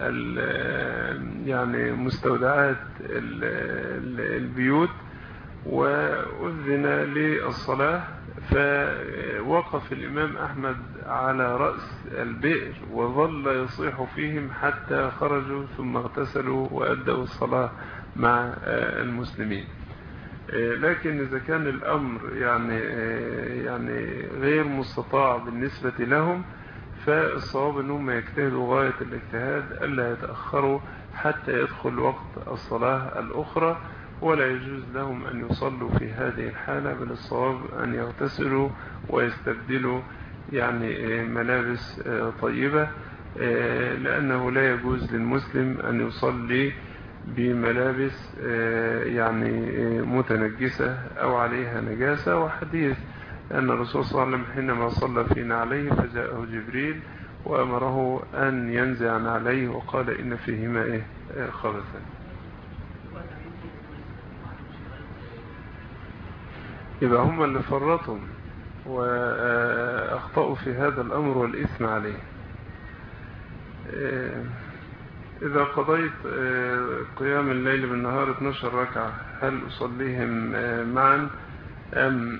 يعني مستودعات البيوت، وأذن للصلاة، فوقف الإمام أحمد على رأس البئر وظل يصيح فيهم حتى خرجوا، ثم اغتسلوا وأدوا الصلاة مع المسلمين. لكن إذا كان الأمر يعني غير مستطاع بالنسبة لهم، فالصواب أنهم يجتهدوا غاية الاجتهاد ألا يتأخروا حتى يدخل وقت الصلاة الأخرى، ولا يجوز لهم أن يصلوا في هذه الحالة، بل الصواب أن يغتسلوا ويستبدلوا يعني ملابس طيبة، لأنه لا يجوز للمسلم أن يصلي بملابس يعني متنجسة أو عليها نجاسة. وحديث أن الرسول صلى الله عليه وسلم حينما صلى فينا عليه فجاءه جبريل وأمره أن ينزع عليه وقال إن فيهما خبثا. يبقى هم اللي فرطوا وأخطأوا في هذا الأمر والإثم عليه. إذا قضيت قيام الليل بالنهار 12 ركعة، هل أصليهم معا أم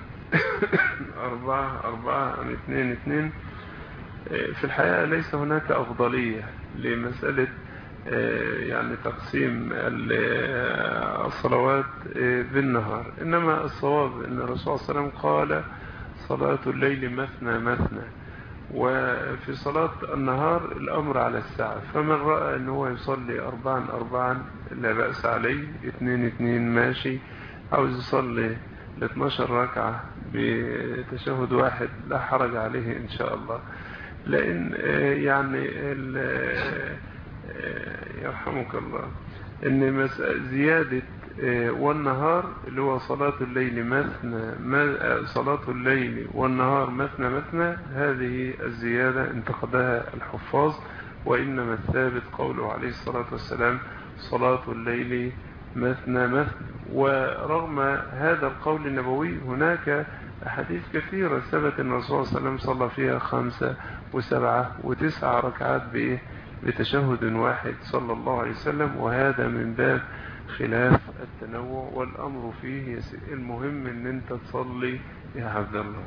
4 أم 2؟ في الحقيقة ليس هناك أفضلية لمسألة يعني تقسيم الصلوات بالنهار، إنما الصواب أن الرسول صلى الله عليه وسلم قال صلاة الليل مثنى مثنى، وفي صلاة النهار الأمر على الساعة، فمن رأى أنه يصلي 4 لا بأس عليه، 2 ماشي، عاوز يصلي 12 ركعة بتشهد واحد لا حرج عليه إن شاء الله. لأن يعني يرحمك الله إن زيادة والنهار اللي هو صلاة الليل صلاة الليل والنهار مثنى، هذه الزيادة انتقدها الحفاظ، وإنما الثابت قوله عليه الصلاة والسلام صلاة الليل مثنى. ورغم هذا القول النبوي هناك أحاديث كثيرة ثبت أن الرسول صلى الله عليه وسلم صلى فيها 5 و7 و9 ركعات بتشهد واحد صلى الله عليه وسلم، وهذا من باب خلاف التنوع والأمر فيه المهم أن أنت تصلي يا عبد الله.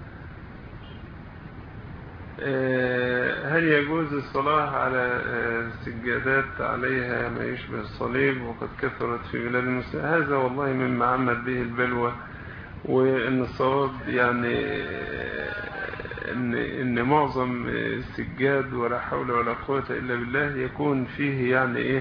هل يجوز الصلاة على سجادات عليها ما يشبه الصليب وقد كثرت في بلاد المسلمين؟ هذا والله مما عمت به البلوى، وأن الصواب يعني إن معظم السجاد ولا حول ولا قوة إلا بالله يكون فيه يعني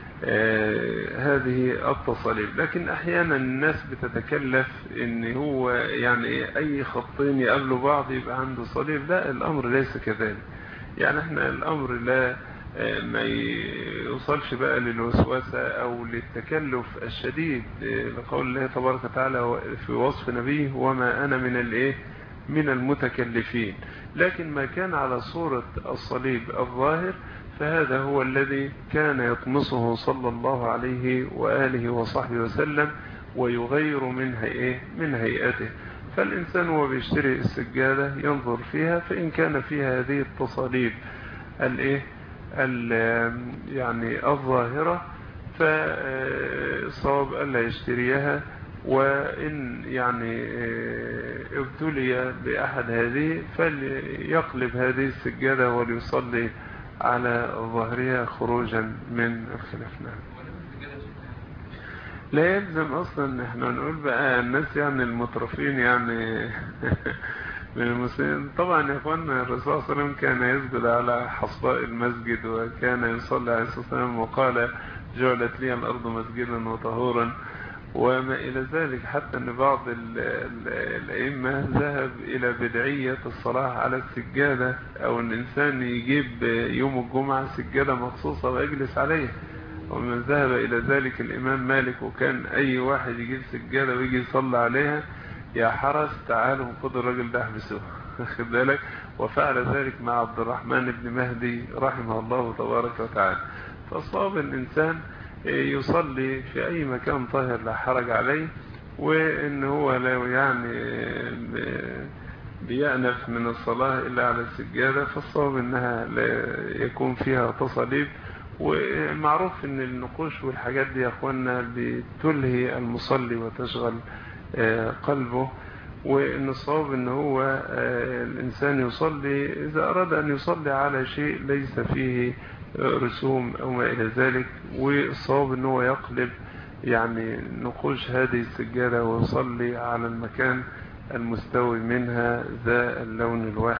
هذه التصاليب. لكن أحيانا الناس بتتكلف إن هو يعني أي خطين يقابلوا بعض يبقى عنده صليب. لا، الأمر ليس كذلك. يعني احنا الأمر لا ما يوصلش بقى للوسوسة أو للتكلف الشديد، لقول الله تبارك وتعالى في وصف نبيه وما أنا من المتكلفين. لكن ما كان على صورة الصليب الظاهر فهذا هو الذي كان يطمسه صلى الله عليه وآله وصحبه وسلم ويغير من هيئته. فالإنسان هو بيشتري السجادة ينظر فيها، فإن كان فيها هذه التصاليب يعني الظاهرة فصواب ألا يشتريها، وإن يعني ابتلي بأحد هذه فليقلب هذه السجادة وليصلي على ظهرها خروجا من الخلاف. لا يلزم اصلا احنا نقول بقى الناس يعني المترفين يعني من المسلمين. طبعا يا اخوانا الرسول صلى الله عليه وسلم كان يسجد على حصباء المسجد، وكان يصلي عليه الصلاة والسلام وقال جعلت لي الارض مسجدا وطهورا وما الى ذلك، حتى ان بعض الائمة ذهب الى بدعية الصلاة على السجادة، او ان الانسان يجيب يوم الجمعة سجادة مخصوصة ويجلس عليها. ومن ذهب إلى ذلك الإمام مالك، وكان أي واحد يجيب سجادة ويجي يصلي عليها يا حرس تعالوا خذوا الراجل ده احبسوه خد بالك. وفعل ذلك مع عبد الرحمن بن مهدي رحمه الله تبارك وتعالى. فالصواب الإنسان يصلي في أي مكان طاهر لا حرج عليه، وإن هو لا يعني بيأنف من الصلاة إلا على السجادة، فالصواب إنها لا يكون فيها تصليب. ومعروف ان النقوش والحاجات دي يا اخوانا بتلهي المصلي وتشغل قلبه، وان الصواب ان هو الانسان يصلي اذا اراد ان يصلي على شيء ليس فيه رسوم او ما الى ذلك، والصواب ان هو يقلب يعني نقوش هذه السجادة ويصلي على المكان المستوي منها ذا اللون الواحد.